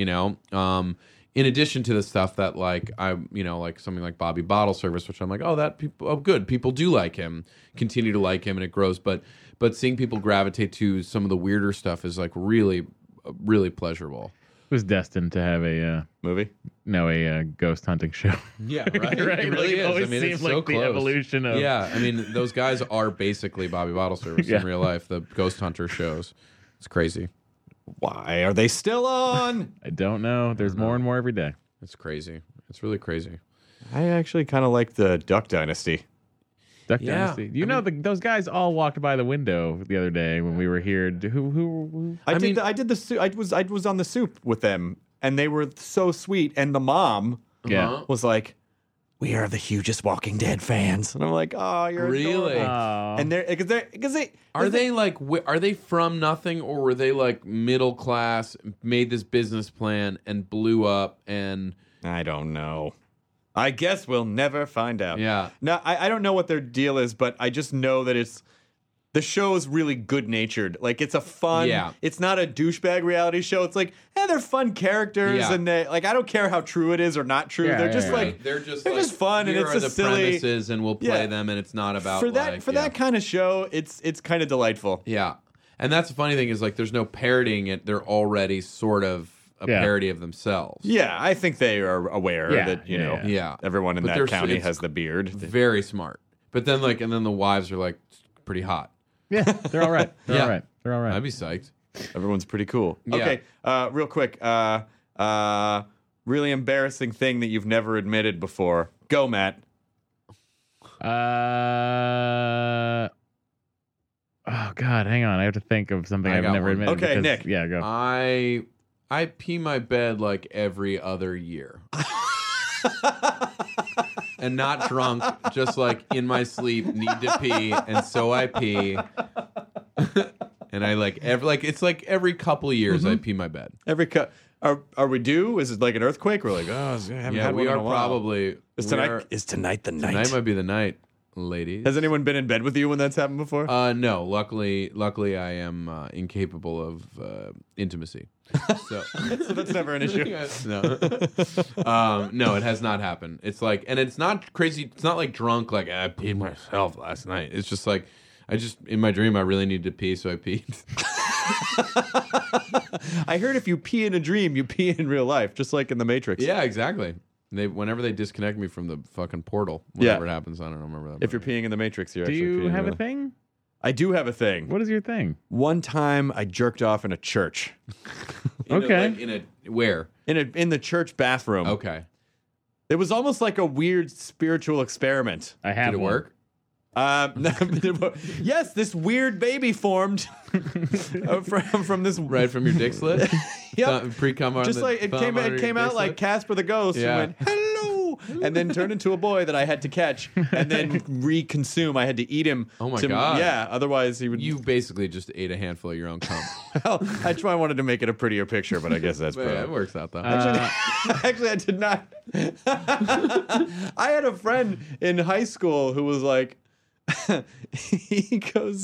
In addition to the stuff that like like something like Bobby Bottle Service, which I'm like, good, people do like him, continue to like him, and it grows. But seeing people gravitate to some of the weirder stuff is like really, really pleasurable. it was destined to have a Movie? ghost hunting show. Yeah, right. Right? It Like, really it is. always I mean, it's seemed so like the close. evolution of- Yeah, I mean, those guys are basically Bobby Bottle Service Yeah. in real life. The Ghost Hunter shows. It's crazy. Why are they still on? I don't know. There's more and more every day. It's crazy. It's really crazy. I actually kind of like the Duck Dynasty. Duck Yeah. Dynasty. You know, those guys all walked by the window the other day when we were here. Who? I did the soup. I was on the soup with them, and they were so sweet. And the mom Yeah. was like, "We are the hugest Walking Dead fans," and I'm like, "Oh, you're Really? adorable." Oh. And because they Are they like are they from nothing, or were they like middle class, made this business plan and blew up and I don't know. I guess we'll never find out. Yeah. No, I don't know what their deal is, but I just know that the show is really good natured. Like it's a fun. Yeah. It's not a douchebag reality show. It's like, they're fun characters, Yeah. and they like I don't care how true it is or not true. Yeah, they're yeah, just yeah. like they're just fun, and here it's are a the silly premises and we'll play Yeah. them, and it's not about for that like, for yeah. that kind of show. It's kind of delightful. Yeah. And that's the funny thing is like there's no parodying it. They're already sort of a Yeah. parody of themselves. Yeah, I think they are aware Yeah, that you yeah, know yeah. Yeah. everyone in But that there's- county it's has the beard. Very smart. But then and then the wives are like pretty hot. Yeah, they're all right. They're Yeah. all right. They're all right. I'd be psyched. Everyone's pretty cool. Yeah. Okay, real quick. Really embarrassing thing that you've never admitted before. Go, Matt. Oh God, hang on. I have to think of something I I've got never one. admitted. Okay, because- Nick. Yeah, go. I pee my bed like every other year. And not drunk, just like in my sleep, need to pee, and so I pee. And I it's like every couple of years I pee my bed. Every are we due? Is it like an earthquake? We're like, I haven't Yeah, had we one in are a while. probably Is we tonight are- is tonight the night? tonight might be the night, ladies. Has anyone been in bed with you when that's happened before? No, luckily I am incapable of intimacy. So So that's never an issue. no, it has not happened. It's like, and it's not crazy. It's not like drunk. Like I peed myself last night. It's just like in my dream I really needed to pee, so I peed. I heard if you pee in a dream, you pee in real life, just like in the Matrix. Yeah, exactly. Whenever they disconnect me from the fucking portal, Yeah. whenever it happens, I don't remember that. If you're peeing in the Matrix, you're Do actually you peeing have in a real life. thing? I do have a thing. What is your thing? One time I jerked off in a church. Okay. in a where? In the church bathroom. Okay. It was almost like a weird spiritual experiment. I have Did it one. work? Yes, this weird baby formed from this. Right from your dick slit? Yep. Pre-cum on Just the like it thumb came, under it your came dick out like slit? Casper the Ghost Yeah. and went hello, and then turned into a boy that I had to catch and then reconsume. I had to eat him. Oh my God. Yeah, otherwise he would. You basically just ate a handful of your own cum. Well, that's why I wanted to make it a prettier picture, but I guess that's But yeah, it pro. works out though. Actually, I did not. I had a friend in high school who was like, he goes,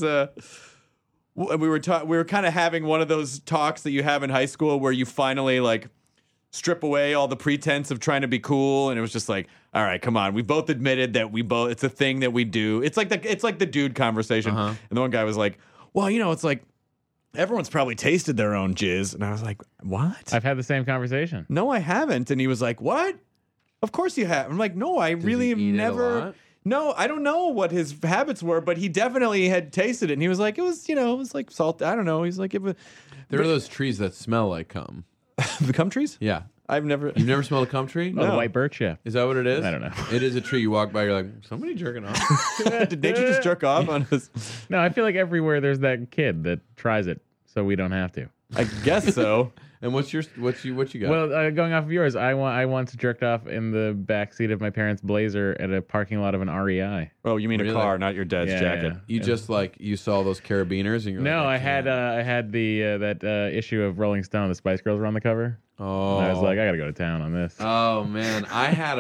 we were kind of having one of those talks that you have in high school where you finally like strip away all the pretense of trying to be cool, and it was just like, all right, come on, we both admitted that it's a thing that we do. It's like the dude conversation, and the one guy was like, well, it's like everyone's probably tasted their own jizz, and I was like, what? I've had the same conversation. No, I haven't. And he was like, what? Of course you have. I'm like, no, I really he have eat it a never. lot? No, I don't know what his habits were, but he definitely had tasted it. And he was like, it was like salt. I don't know. He's like, There are those trees that smell like cum. the cum trees? Yeah. I've never. You've never smelled a cum tree? Oh, the No. white birch, yeah. Is that what it is? I don't know. It is a tree. You walk by, you're like, somebody jerking off. Did nature just jerk off on his? No, I feel like everywhere there's that kid that tries it, so we don't have to. I guess so. And what you got? Well, going off of yours, I once jerked off in the back seat of my parents' Blazer at a parking lot of an REI. Oh, you mean Really? a car, not your dad's Yeah, jacket. yeah. you just like you saw those carabiners and you're No, like, I had the that issue of Rolling Stone. The Spice Girls were on the cover. oh, And I was like, I gotta go to town on this. oh man, I had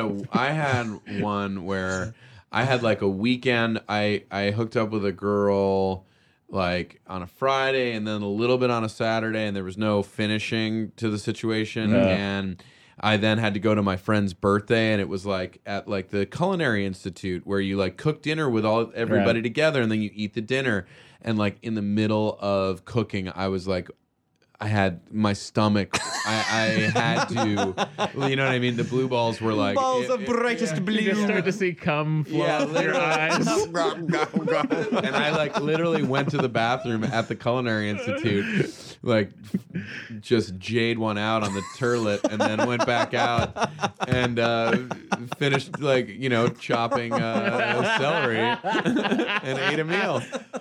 one where I had like a weekend. I hooked up with a girl like on a Friday and then a little bit on a Saturday, and there was no finishing to the situation. Yeah. And I then had to go to my friend's birthday, and it was like at like the Culinary Institute where you like cook dinner with everybody Right. together, and then you eat the dinner. And like in the middle of cooking, I was like I had my stomach. I had to. Well, you know what I mean? The blue balls were like Balls of brightest blue. You just start to see cum flow Yeah, out of your eyes. and I like literally went to the bathroom at the Culinary Institute, like just jade one out on the turlet, and then went back out and finished like chopping celery and ate a meal.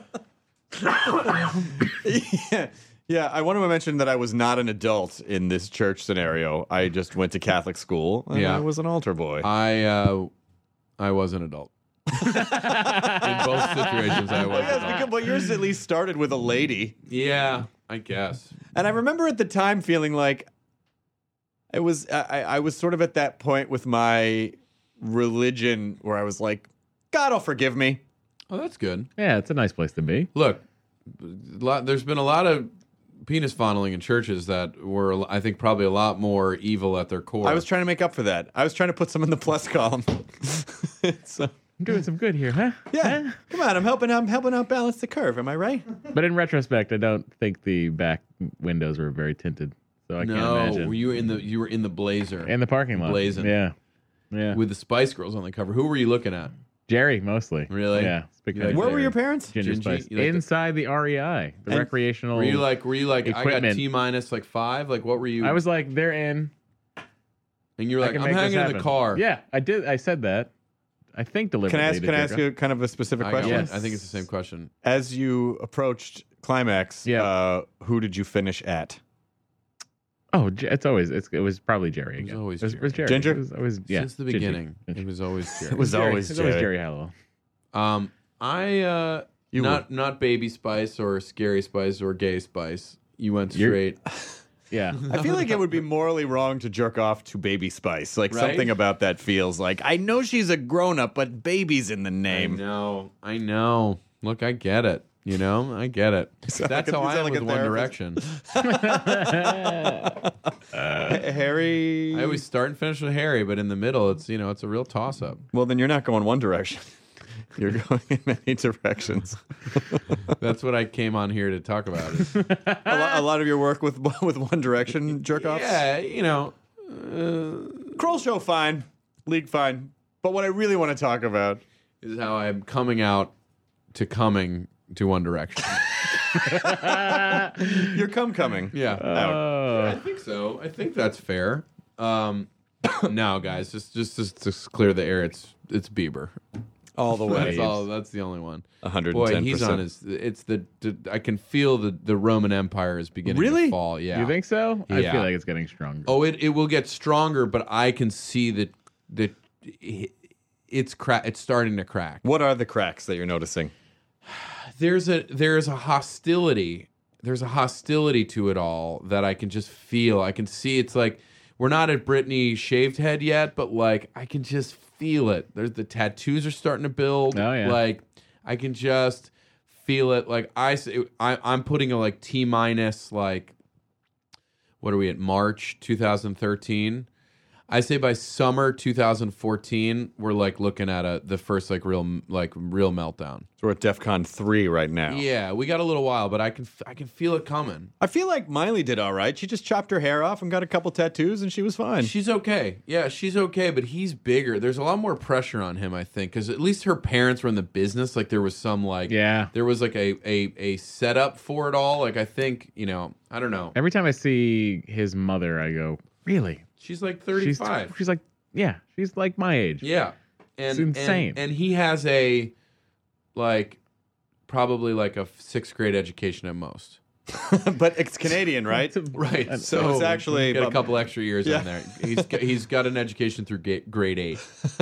Yeah, I want to mention that I was not an adult in this church scenario. I just went to Catholic school, and Yeah. I was an altar boy. I was an adult. In both situations, I was. Yes, an adult. but yours at least started with a lady. Yeah, I guess. And I remember at the time feeling like it was I was sort of at that point with my religion where I was like, God will forgive me. Oh, that's good. Yeah, it's a nice place to be. Look, there's been a lot of penis fondling in churches that were, I think, probably a lot more evil at their core. I was trying to make up for that. I was trying to put some in the plus column. So, I'm doing some good here, huh? yeah, come on, I'm helping out balance the curve. Am I right? But in retrospect, I don't think the back windows were very tinted, so I can't imagine. you were in the blazer In the parking lot. Blazing. Yeah. with the Spice Girls on the cover. Who were you looking at? Jerry, mostly. Really? Yeah. Big You like fan of Where were Jerry. your parents? Ginger Gingy? Spice. You like the- Inside the REI, the And recreational. Were you like I got Equipment. T minus like 5? Like what were you? I was like, they're in. and you were I like, can I'm make this hanging in happen. the car. Yeah, I did. I said that. I think Can deliberately. I ask? to Can I ask jerk you kind of a specific I got question? one. Yes. I think it's the same question. As you approached climax, Yeah. who did you finish at? Oh, it was probably Jerry It was again. always it was Jerry. Ginger? It was always, yeah. Since the Ginger. beginning, Ginger. it was always Jerry. It was Jerry. always It was always Jerry. Jerry Hallow. You not Baby Spice or Scary Spice or Gay Spice. You went You're- straight. Yeah. I feel like it would be morally wrong to jerk off to Baby Spice. Like Right? something about that feels like I know she's a grown up, but baby's in the name. I know. Look, I get it. I get it. sound That's like a- how you I sound am like with a One therapist. Direction. Harry. I always start and finish with Harry, but in the middle, it's a real toss up. Well, then you're not going one direction. You're going in many directions. That's what I came on here to talk about. Is, A lot of your work with One Direction jerk offs. yeah, Kroll Show fine, League fine. But what I really want to talk about is how I'm coming to One Direction. your coming. Yeah. Oh. I think so. I think that's fair. No, guys, just to clear the air, it's Bieber. all the way. That's all. That's the only one. 110%. Boy, he's on his. It's the I can feel the Roman Empire is beginning Really? to fall. Yeah. You think so? I Yeah. feel like it's getting stronger. Oh, it will get stronger, but I can see that it's It's starting to crack. What are the cracks that you're noticing? There's a hostility. There's a hostility to it all that I can just feel. I can see. It's like we're not at Britney shaved head yet, but like I can just feel it. There's the tattoos are starting to build. Oh, yeah. Like I can just feel it. Like I'm putting a like T minus like what are we at March 2013? I say by summer 2014 we're like looking at the first like real meltdown. So we're at DEFCON 3 right now. Yeah, we got a little while, but I can feel it coming. I feel like Miley did all right. She just chopped her hair off and got a couple tattoos, and she was fine. She's okay. Yeah, she's okay, but he's bigger. There's a lot more pressure on him, I think, because at least her parents were in the business. Like there was some like there was like a setup for it all. Like I think I don't know. Every time I see his mother, I go, really? She's like 35. She's like, yeah, she's like my age. Yeah, and It's insane. And he has a like probably like a 6th grade education at most. But it's Canadian, right? Right. So it's actually get a couple extra years Yeah. in there. He's got an education through grade 8.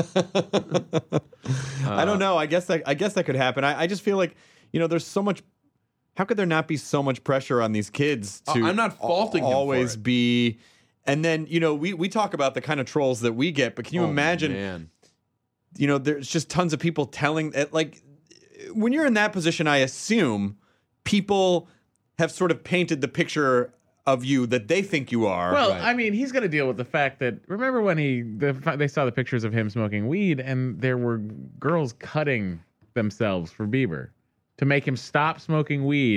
I don't know. I guess that could happen. I just feel like there's so much. How could there not be so much pressure on these kids to? I'm not faulting him for always it. be. And then we talk about the kind of trolls that we get, but can you imagine? Man. There's just tons of people telling like when you're in that position. I assume people have sort of painted the picture of you that they think you are. Well, Right. I mean, he's going to deal with the fact that remember when they saw the pictures of him smoking weed, and there were girls cutting themselves for Bieber to make him stop smoking weed.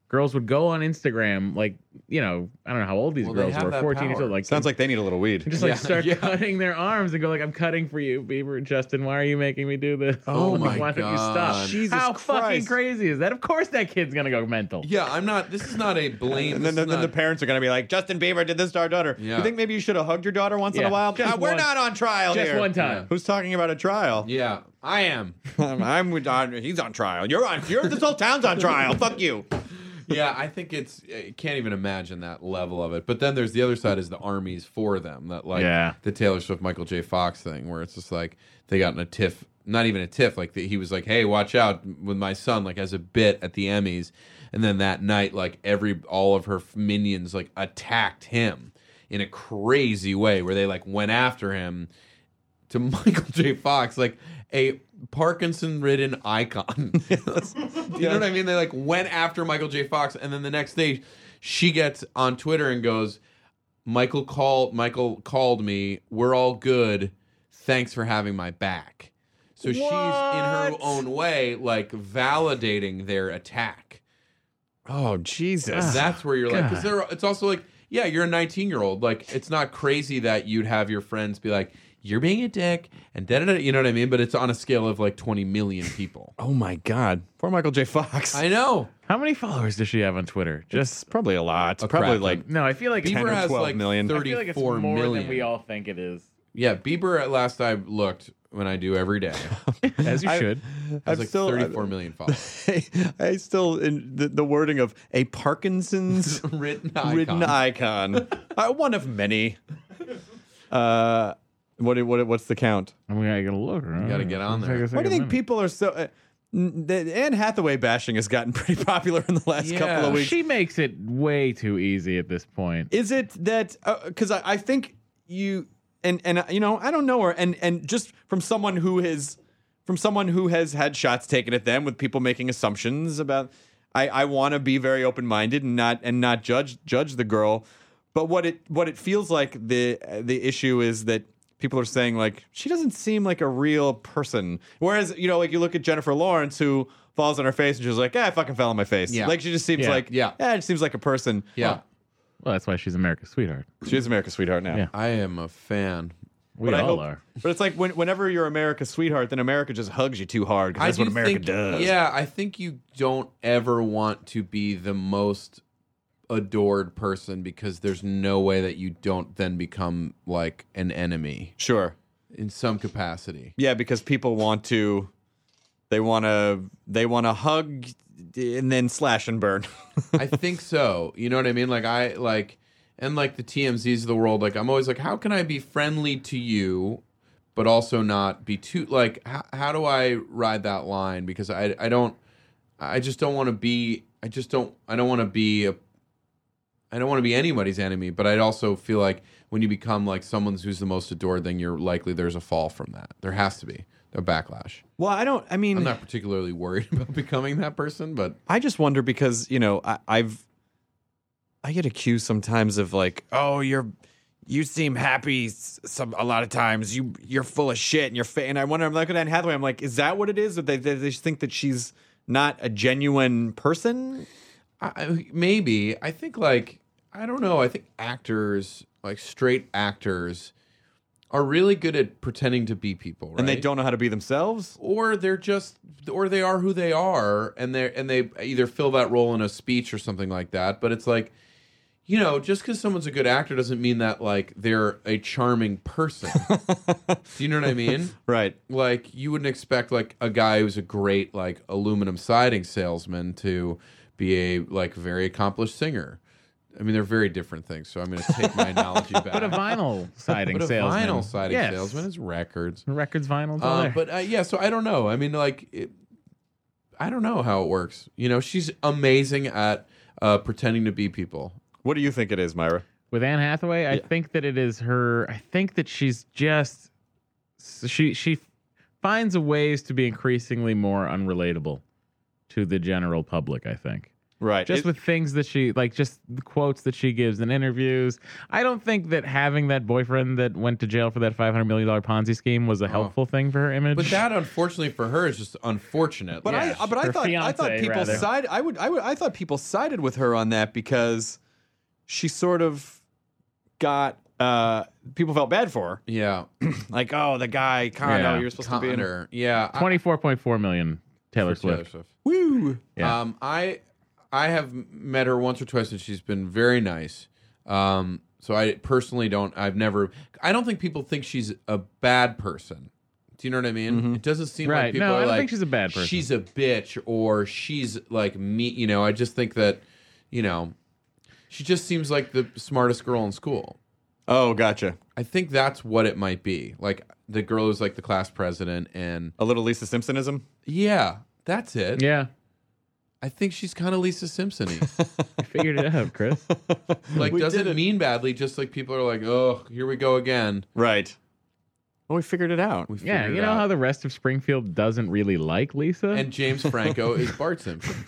girls would go on Instagram, like, I don't know how old these Well, they girls have were, that 14 years power. old. Like, Sounds like they need a little weed. just like Yeah, start yeah. cutting their arms and go like, I'm cutting for you, Bieber, Justin. Why are you making me do this? Oh Like, my why don't you stop? God. Jesus How fucking Christ. crazy is that? Of course that kid's gonna go mental. Yeah, I'm not. This is not a blame. And this then is the not- parents are going to be like, Justin Bieber did this to our daughter. Yeah. You think maybe you should have hugged your daughter once in Yeah. a while? Just We're one- not on trial Just here. one time. Who's talking about a trial? Yeah, I am. He's on trial. This whole town's on trial. Fuck you. Yeah, I think I can't even imagine that level of it. But then there's the other side is the armies for them. That like Yeah. the Taylor Swift, Michael J. Fox thing, where it's just like they got in a tiff. Not even a tiff. Like he was like, "Hey, watch out with my son," like as a bit at the Emmys. And then that night, like all of her minions like attacked him in a crazy way, where they like went after him to Michael J. Fox, like a Parkinson-ridden icon. You know what I mean? They like went after Michael J. Fox, and then the next day, she gets on Twitter and goes, Michael called me. We're all good. Thanks for having my back." So she's in her own way, like validating their attack. Oh, Jesus. That's where you're like, God. because it's also like, yeah, you're a 19-year-old. Like, it's not crazy that you'd have your friends be like, you're being a dick, and da da da. You know what I mean? But it's on a scale of like 20 million people. Oh, my God. Poor Michael J. Fox. I know. How many followers does she have on Twitter? It's probably a lot. It's A probably crap like No, I feel like Bieber Bieber or has 12 like million. I feel like it's 34 more million. than we all think it is. Yeah, Bieber at last I looked, when I do every day, As you should. has like 34 million followers. I still in the wording of a Parkinson's Written ridden icon. One of many. What's the count? I mean, I gotta look. You gotta get on there. Why do you think people are so? The Anne Hathaway bashing has gotten pretty popular in the last couple of weeks. She makes it way too easy at this point. Is it that because I think you and you know I don't know her and just from someone who has had shots taken at them with people making assumptions about I want to be very open minded and not judge the girl, but what it feels like the issue is that people are saying like she doesn't seem like a real person, whereas like you look at Jennifer Lawrence who falls on her face and she's like I fucking fell on my face, Yeah. like she just seems Yeah. like Yeah. it seems like a person. Yeah, Well, that's why she's America's sweetheart. She is America's sweetheart now. Yeah. I am a fan. We I all hope- are. But it's like whenever you're America's sweetheart, then America just hugs you too hard because that's I what do America think, does. Yeah, I think you don't ever want to be the most adored person because there's no way that you don't then become like an enemy Sure. in some capacity. Yeah, because people want to hug and then slash and burn. I think so. You know what I mean? Like and like the TMZs of the world, like I'm always like, how can I be friendly to you, but also not be too like? How do I ride that line? Because I don't want to be anybody's enemy. But I'd also feel like when you become like someone who's the most adored, then you're likely there's a fall from that. There has to be a backlash. Well, I I'm not particularly worried about becoming that person, but I just wonder because, I get accused sometimes of like, oh, you seem happy a lot of times. You're full of shit and you're and I wonder, I'm like at Anne Hathaway, I'm like, is that what it is? That they just think that she's not a genuine person? Maybe. I think like I don't know. I think actors, like straight actors, are really good at pretending to be people, right? And they don't know how to be themselves? or they are who they are, and they either fill that role in a speech or something like that. But it's like, just because someone's a good actor doesn't mean that like they're a charming person. Do you know what I mean? Right. Like you wouldn't expect like a guy who's a great like aluminum siding salesman to be a like very accomplished singer. I mean, they're very different things. So I'm going to take my analogy back. But a vinyl siding But a salesman. vinyl siding Yes. salesman is records. Records, vinyls, all there. But yeah, so I don't know. I mean, like, I don't know how it works. She's amazing at pretending to be people. What do you think it is, Myra? With Anne Hathaway, I think that it is her. I think that she's just she finds ways to be increasingly more unrelatable to the general public. I think Right. Just with things that she, like, just the quotes that she gives in interviews. I don't think that having that boyfriend that went to jail for that $500 million Ponzi scheme was a helpful thing for her image. But that, unfortunately for her, is just unfortunate. But Yeah, I her thought fiancé, people rather. sided. I thought people sided with her on that because she sort of got people felt bad for her. Yeah. Like, oh, the guy, Kondo, Yeah. you're supposed to be in her. Connor. Yeah. 24.4 million Taylor For Taylor Swift. Swift. Woo! Yeah. I have met her once or twice, and she's been very nice. So I personally I don't think people think she's a bad person. Do you know what I mean? It doesn't seem Right. like people No, are I don't like, think she's a bad person. she's a bitch, or she's like me. You know, I just think that, you know, she just seems like the smartest girl in school. Oh, gotcha. I think that's what it might be. Like the girl who's like the class president, and A little Lisa Simpsonism. yeah, that's it. Yeah. I think she's kind of Lisa Simpson-y. I figured it out, Chris. Like, We did doesn't it. mean badly, just like people are like, oh, here we go again. Right. Well, we figured it out. We Yeah, figured you it know out. how the rest of Springfield doesn't really like Lisa? And James Franco is Bart Simpson.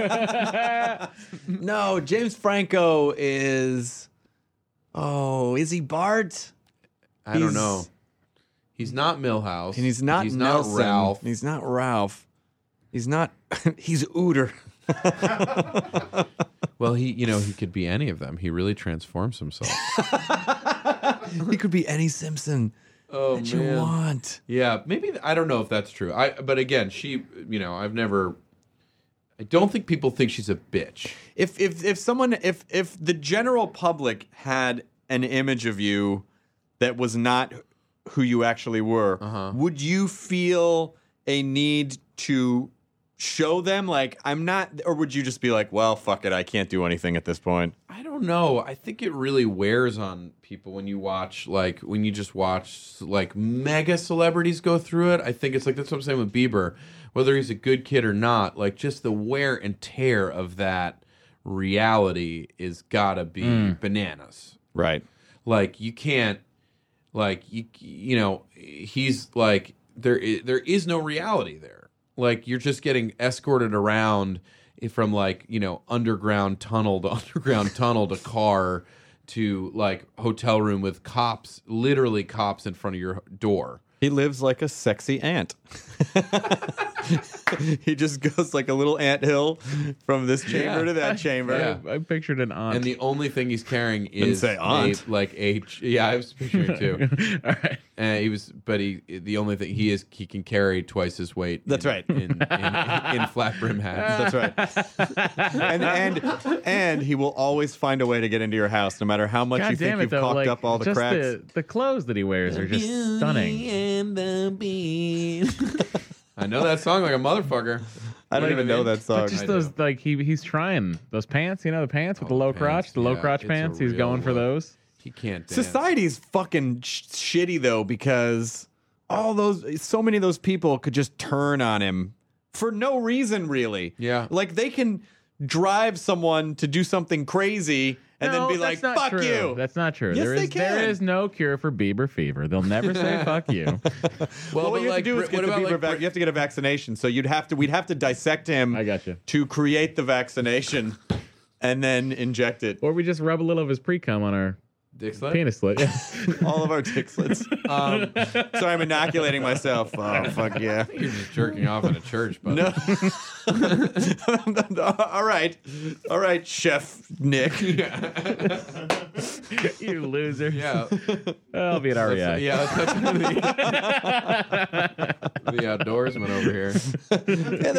No, James Franco is. Oh, is he Bart? I don't He's- know. He's not Milhouse. And he's not Nelson. Ralph. He's not Ralph. He's not. He's Ooter. Well, he could be any of them. He really transforms himself. He could be any Simpson Oh that you want. Yeah, maybe I don't know if that's true. But again, she, I don't think people think she's a bitch. If the general public had an image of you that was not who you actually were, would you feel a need to show them like I'm not, or would you just be like, well, fuck it, I can't do anything at this point? I don't know. I think it really wears on people when you just watch like mega celebrities go through it. I think it's like, that's what I'm saying with Bieber, whether he's a good kid or not, like just the wear and tear of that reality is gotta be bananas. Right. Like you can't, like he's like there is no reality there. Like you're just getting escorted around from like underground tunnel to underground tunnel to car to like hotel room with cops, literally cops in front of your door. He lives like a sexy ant. He just goes like a little anthill from this chamber to that chamber. Yeah. I pictured an aunt. And the only thing he's carrying is say aunt. yeah, I was picturing it too. All right. And the only thing he can carry twice his weight. That's right. In flat brim hats. That's right. and he will always find a way to get into your house, no matter how much God you think damn it, you've though. caulked Like, up all the just cracks. the clothes that he wears are just stunning. And the bean. I know that song like a motherfucker. I don't even know that song. But just I those, do. like, he's trying those pants, the pants with the low pants, crotch, the low yeah, crotch it's a pants. He's real going for look. those. He can't dance. Society's fucking shitty though, because so many of those people could just turn on him for no reason, really. Yeah. Like they can drive someone to do something crazy and No, then be that's like, not "Fuck true. you." That's not true. Yes, there they is there can. is no cure for Bieber fever. They'll never say fuck you. Well, what but you have to do is what get the about, Bieber like, you have to get a vaccination. So we'd have to dissect him. I got you. To create the vaccination and then inject it. Or we just rub a little of his pre-cum on our Dick slut? penis slit. Yeah. All of our dick slits. Sorry, I'm inoculating myself. Oh, fuck yeah. You're just jerking off in a church, but No. All right, Chef Nick. You loser. yeah, I'll be at REI. yeah. That's the outdoorsman over here. Yeah,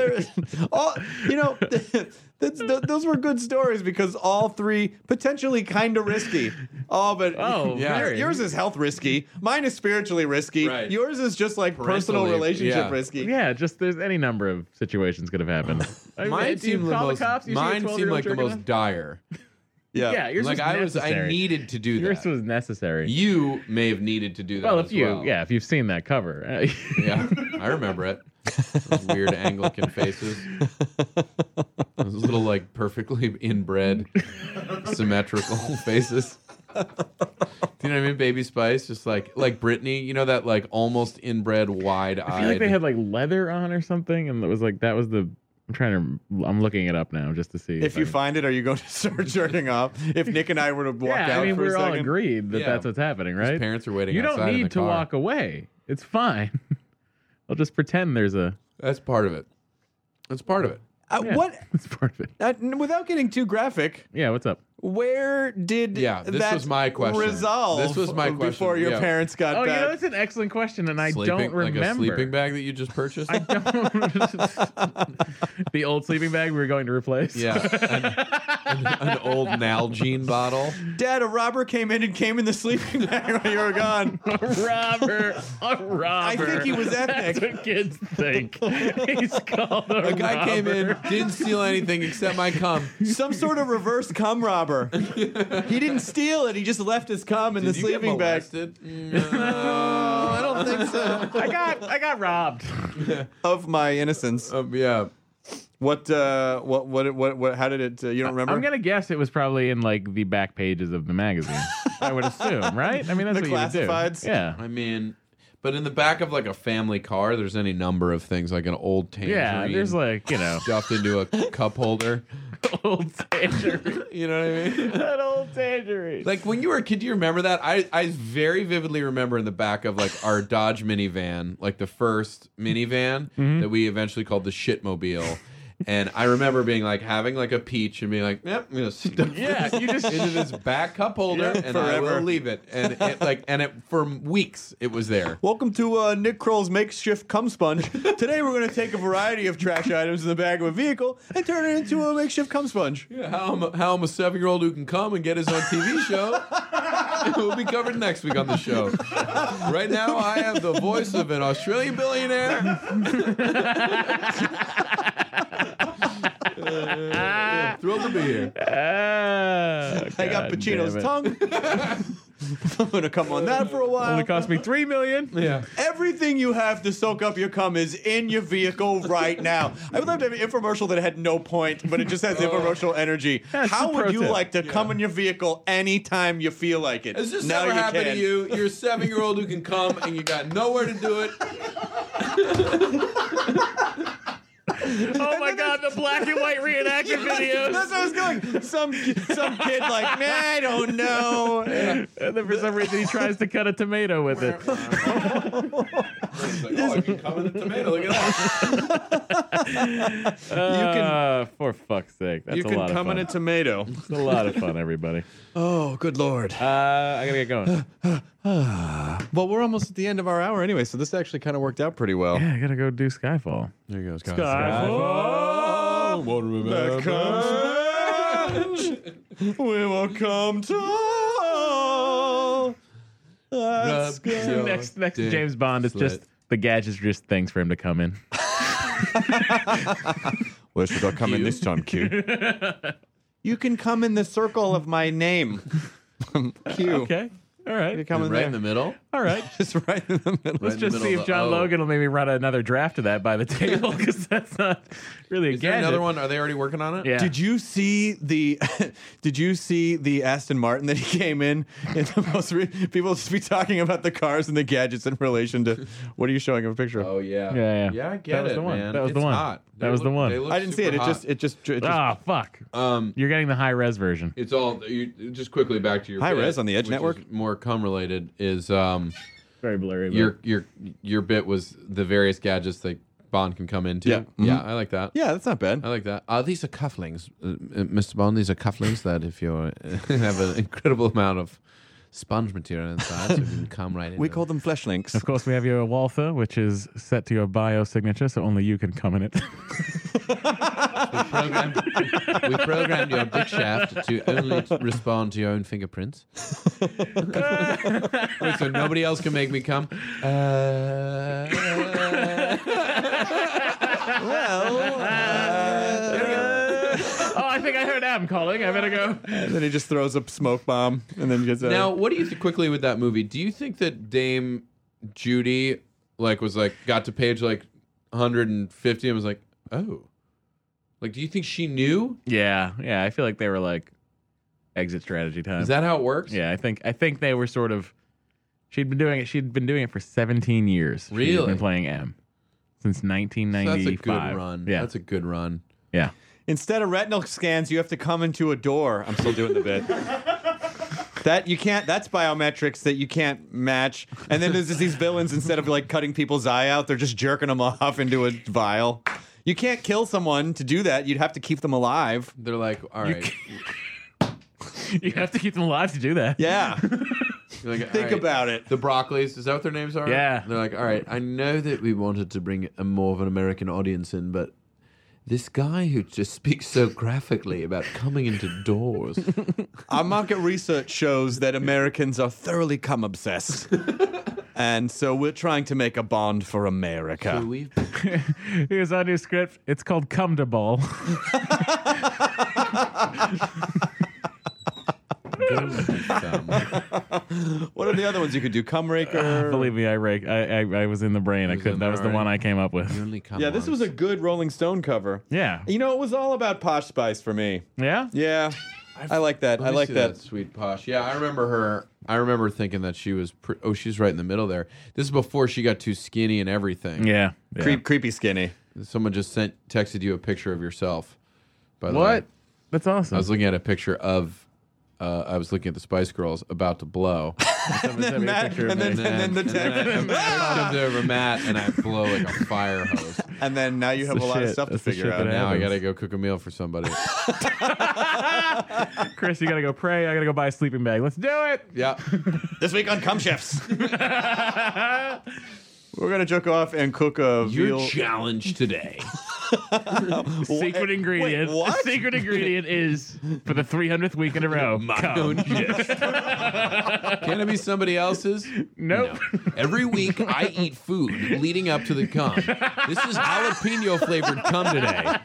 those were good stories because all three potentially kind of risky. But yeah. very. yours is health risky. Mine is spiritually risky. Right. Yours is just like personal Parentally, relationship yeah. risky. Yeah, just there's any number of situations could have happened. Mine Do you seemed call the the cops? You see a mine 12-year-old seemed like the jerking most off? dire. Yeah, yours Like was I necessary. needed to do Yours that. was necessary. You may have needed to do that. Well, as if you've seen that cover. Yeah, I remember it. Those weird Anglican faces. Those little, like, perfectly inbred, symmetrical faces. Do you know what I mean? Baby Spice, just like Britney. You know that like almost inbred, wide-eyed. I feel like they had like leather on or something, and it was like that was the I'm looking it up now just to see. If you find it, are you going to start jerking off? If Nick and I were to walk out I mean, for a we're all second? agreed that Yeah. that's what's happening, right? His parents are waiting You outside don't in the need to car. walk away. It's fine. I'll just pretend there's a. That's part of it. That's part of it. Yeah, What? It's part of it. Without getting too graphic, Yeah, what's up? where did Yeah, this that was my question. resolve This was my question, before your yeah. parents got Oh, back? you know, it's an excellent question, and I Sleeping, don't remember. like a sleeping bag that you just purchased. I don't. The old sleeping bag we were going to replace. Yeah, an old Nalgene bottle. Dad, a robber came in the sleeping bag while you were gone. A robber. I think he was That's ethnic. what kids think. He's called a A guy came in, robber. didn't steal anything except my cum. Some sort of reverse cum robber. He didn't steal it. He just left his cum in the Did you get sleeping bag. molested? No, I don't think so. I got robbed. Of my innocence. Yeah. What? How did it? You don't remember? I'm gonna guess it was probably in like the back pages of the magazine. I would assume, right? I mean, that's The what you would classifieds? do. Yeah. I mean, but in the back of like a family car, there's any number of things like an old tangerine. Yeah, there's like, stuffed into a cup holder. old tangerine. You know what I mean? That old tangerine. Like when you were a kid, do you remember that? I very vividly remember in the back of like our Dodge minivan, like the first minivan that we eventually called the Shitmobile. And I remember being like having like a peach and being like, yep, I'm gonna stuff Yeah, you just into this back cup holder and I forever. will leave it. And it for weeks it was there. Welcome to Nick Kroll's makeshift cum sponge. Today we're going to take a variety of trash items in the back of a vehicle and turn it into a makeshift cum sponge. Yeah, how I'm a 7-year-old who can come and get his own TV show. It will be covered next week on the show. Right now, I have the voice of an Australian billionaire. Thrilled to be here. I got Pacino's tongue. I'm going to come on that for a while. Only cost me $3 million. Yeah. Everything you have to soak up your cum is in your vehicle right now. I would love to have an infomercial that had no point, but it just has infomercial energy. Yeah, it's How a would pro you tip. like to come in your vehicle anytime you feel like it? Has this now ever you happened can. to you? You're a 7-year-old who can come and you got nowhere to do it. Oh my God, the black and white reenactment videos. That's what I was going. Some kid like, nah, I don't know. And then for some reason he tries to cut a tomato with it. It's like, oh, I can come in a tomato. Look at that. For fuck's sake. That's You a can lot of come fun. in a tomato. It's a lot of fun, everybody. Oh, good lord. I gotta get going. Well, we're almost at the end of our hour anyway, so this actually kind of worked out pretty well. Yeah, I gotta go do Skyfall. There you go. Skyfall. That comes we will come to. Let's Rub go. your Next dick James Bond is slit. just the gadgets, just things for him to come in. Where should I come in this time, Q? You can come in the circle of my name. Q. Okay, all right. You come in Right there. in the middle. All right. Just right in the middle. Let's in the just middle see of if the John O. Logan will maybe run another draft of that by the table, because that's not really a Is there gadget. another one? Are they already working on it? Yeah. Did you see the Aston Martin that he came in the most people just be talking about the cars and the gadgets in relation to what are you showing him a picture of? Oh yeah. Yeah. Yeah, I That get was it, the one. man. That was the It's one. hot. That was the one. they look I didn't see it. super It just Ah, fuck. You're getting the high res version. It's all just quickly back to your High bit, res on the Edge which Network? is more cum related is Very blurry. but- your bit was the various gadgets that Bond can come into. Yeah. Yeah, I like that. yeah, that's not bad. I like that. These are cufflinks, Mr. Bond. These are cufflinks that if you have an incredible amount of sponge material inside, so you can come right in. We call them flesh links. Of course, we have your Walther, which is set to your bio signature, so only you can come in it. We programmed your dick shaft to only respond to your own fingerprints. Wait, so nobody else can make me come? Oh, I think I heard Adam calling. I better go. Then he just throws a smoke bomb and then gets out. Now, what do you think quickly with that movie? Do you think that Dame Judy got to page 150 and was like, oh, do you think she knew? Yeah. I feel like they were like exit strategy time. Is that how it works? Yeah, I think they were sort of. She'd been doing it for 17 years. She'd Really? been playing M. since So 1995. that's a good run. Yeah, That's a good run. yeah. Instead of retinal scans, you have to come into a door. I'm still doing the bit. That you can't. That's biometrics that you can't match. And then there's these villains. Instead of like cutting people's eye out, they're just jerking them off into a vial. You can't kill someone to do that. You'd have to keep them alive. They're like, all right. You have to keep them alive to do that. Yeah. You're like, Think all right, about it. The Broccoli's, is that what their names are? Yeah. They're like, all right, I know that we wanted to bring a more of an American audience in, but this guy who just speaks so graphically about coming into doors. Our market research shows that Americans are thoroughly cum obsessed. And so we're trying to make a bond for America. So we've Here's our new script. It's called Come to Ball. What are the other ones you could do? Cum raker. Believe me, I was in the brain. I couldn't. That was the one I came up with. only come Yeah, this was a good Rolling Stone cover. Yeah. You know, it was all about Posh Spice for me. Yeah? Yeah, I like that. I like that. Sweet Posh. Yeah, I remember her. I remember thinking that she was. She's right in the middle there. This is before she got too skinny and everything. Yeah. Creepy skinny. Someone just texted you a picture of yourself. By the way. What? That's awesome. I was looking at a picture of. I was looking at the Spice Girls about to blow. And then the text. I jumped over Matt and I blow like a fire hose. And then now you have a lot of stuff to That's the figure shit out. that Now I happens. gotta go cook a meal for somebody. Chris, you gotta go pray. I gotta go buy a sleeping bag. Let's do it. Yeah. This week on Cum Chefs. We're going to jerk off and cook a Your veal. challenge today. Secret ingredient. Wait, what? The secret ingredient is for the 300th week in a row. Cum. Can it be somebody else's? Nope. Every week I eat food leading up to the cum. This is jalapeno flavored cum today.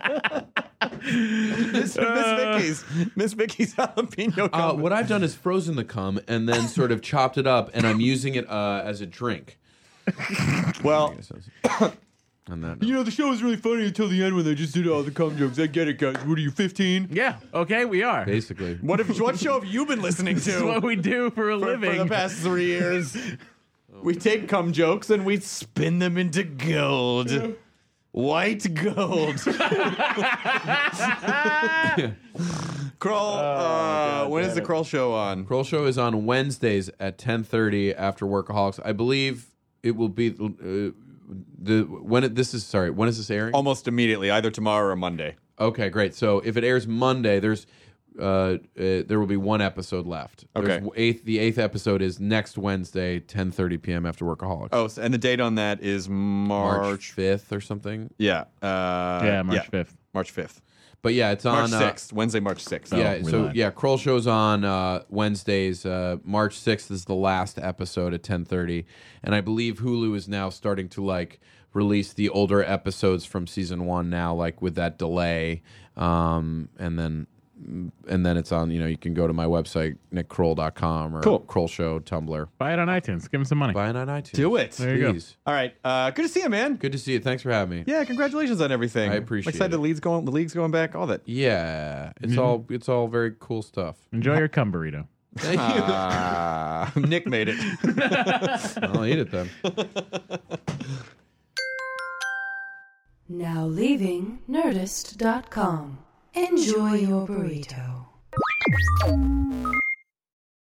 Miss Vicky's jalapeno cum. What I've done is frozen the cum and then sort of chopped it up, and I'm using it as a drink. Well, On that note. you know, the show was really funny until the end when they just did all the cum jokes. I get it, guys. What are you, 15? Yeah. Okay, we are. Basically. What show have you been listening This is what to we do for a for living. the past 3 years? We take cum jokes and we spin them into gold. White gold. Kroll, when is the Kroll show on? Kroll Show is on Wednesdays at 10:30 after Workaholics. I believe it will be when is this airing? Almost immediately, either tomorrow or Monday. Okay, great. So if it airs Monday, there will be one episode left. Okay. The eighth episode is next Wednesday, 10:30 p.m. after Workaholics. Oh, and the date on that is March 5th or something. Yeah. March 5th. March 5th. But yeah, it's on March 6th. Wednesday, March 6th. Yeah, we so lied. yeah, Kroll Show's on Wednesdays. March 6th is the last episode at 10:30, and I believe Hulu is now starting to release the older episodes from season 1 now, with that delay, and then it's on. You can go to my website nickkroll.com or Cool. Kroll Show Tumblr. Buy it on iTunes. Give him some money. Buy it on iTunes. Do it. There you go. Please. All right. Good to see you, man. Good to see you. Thanks for having me. Yeah, congratulations on everything. I appreciate I'm excited it. the league's going back, all that. Yeah, it's all very cool stuff. Enjoy your cum burrito. Thank you. Nick made it. I'll eat it then. Now leaving Nerdist.com. Enjoy your burrito.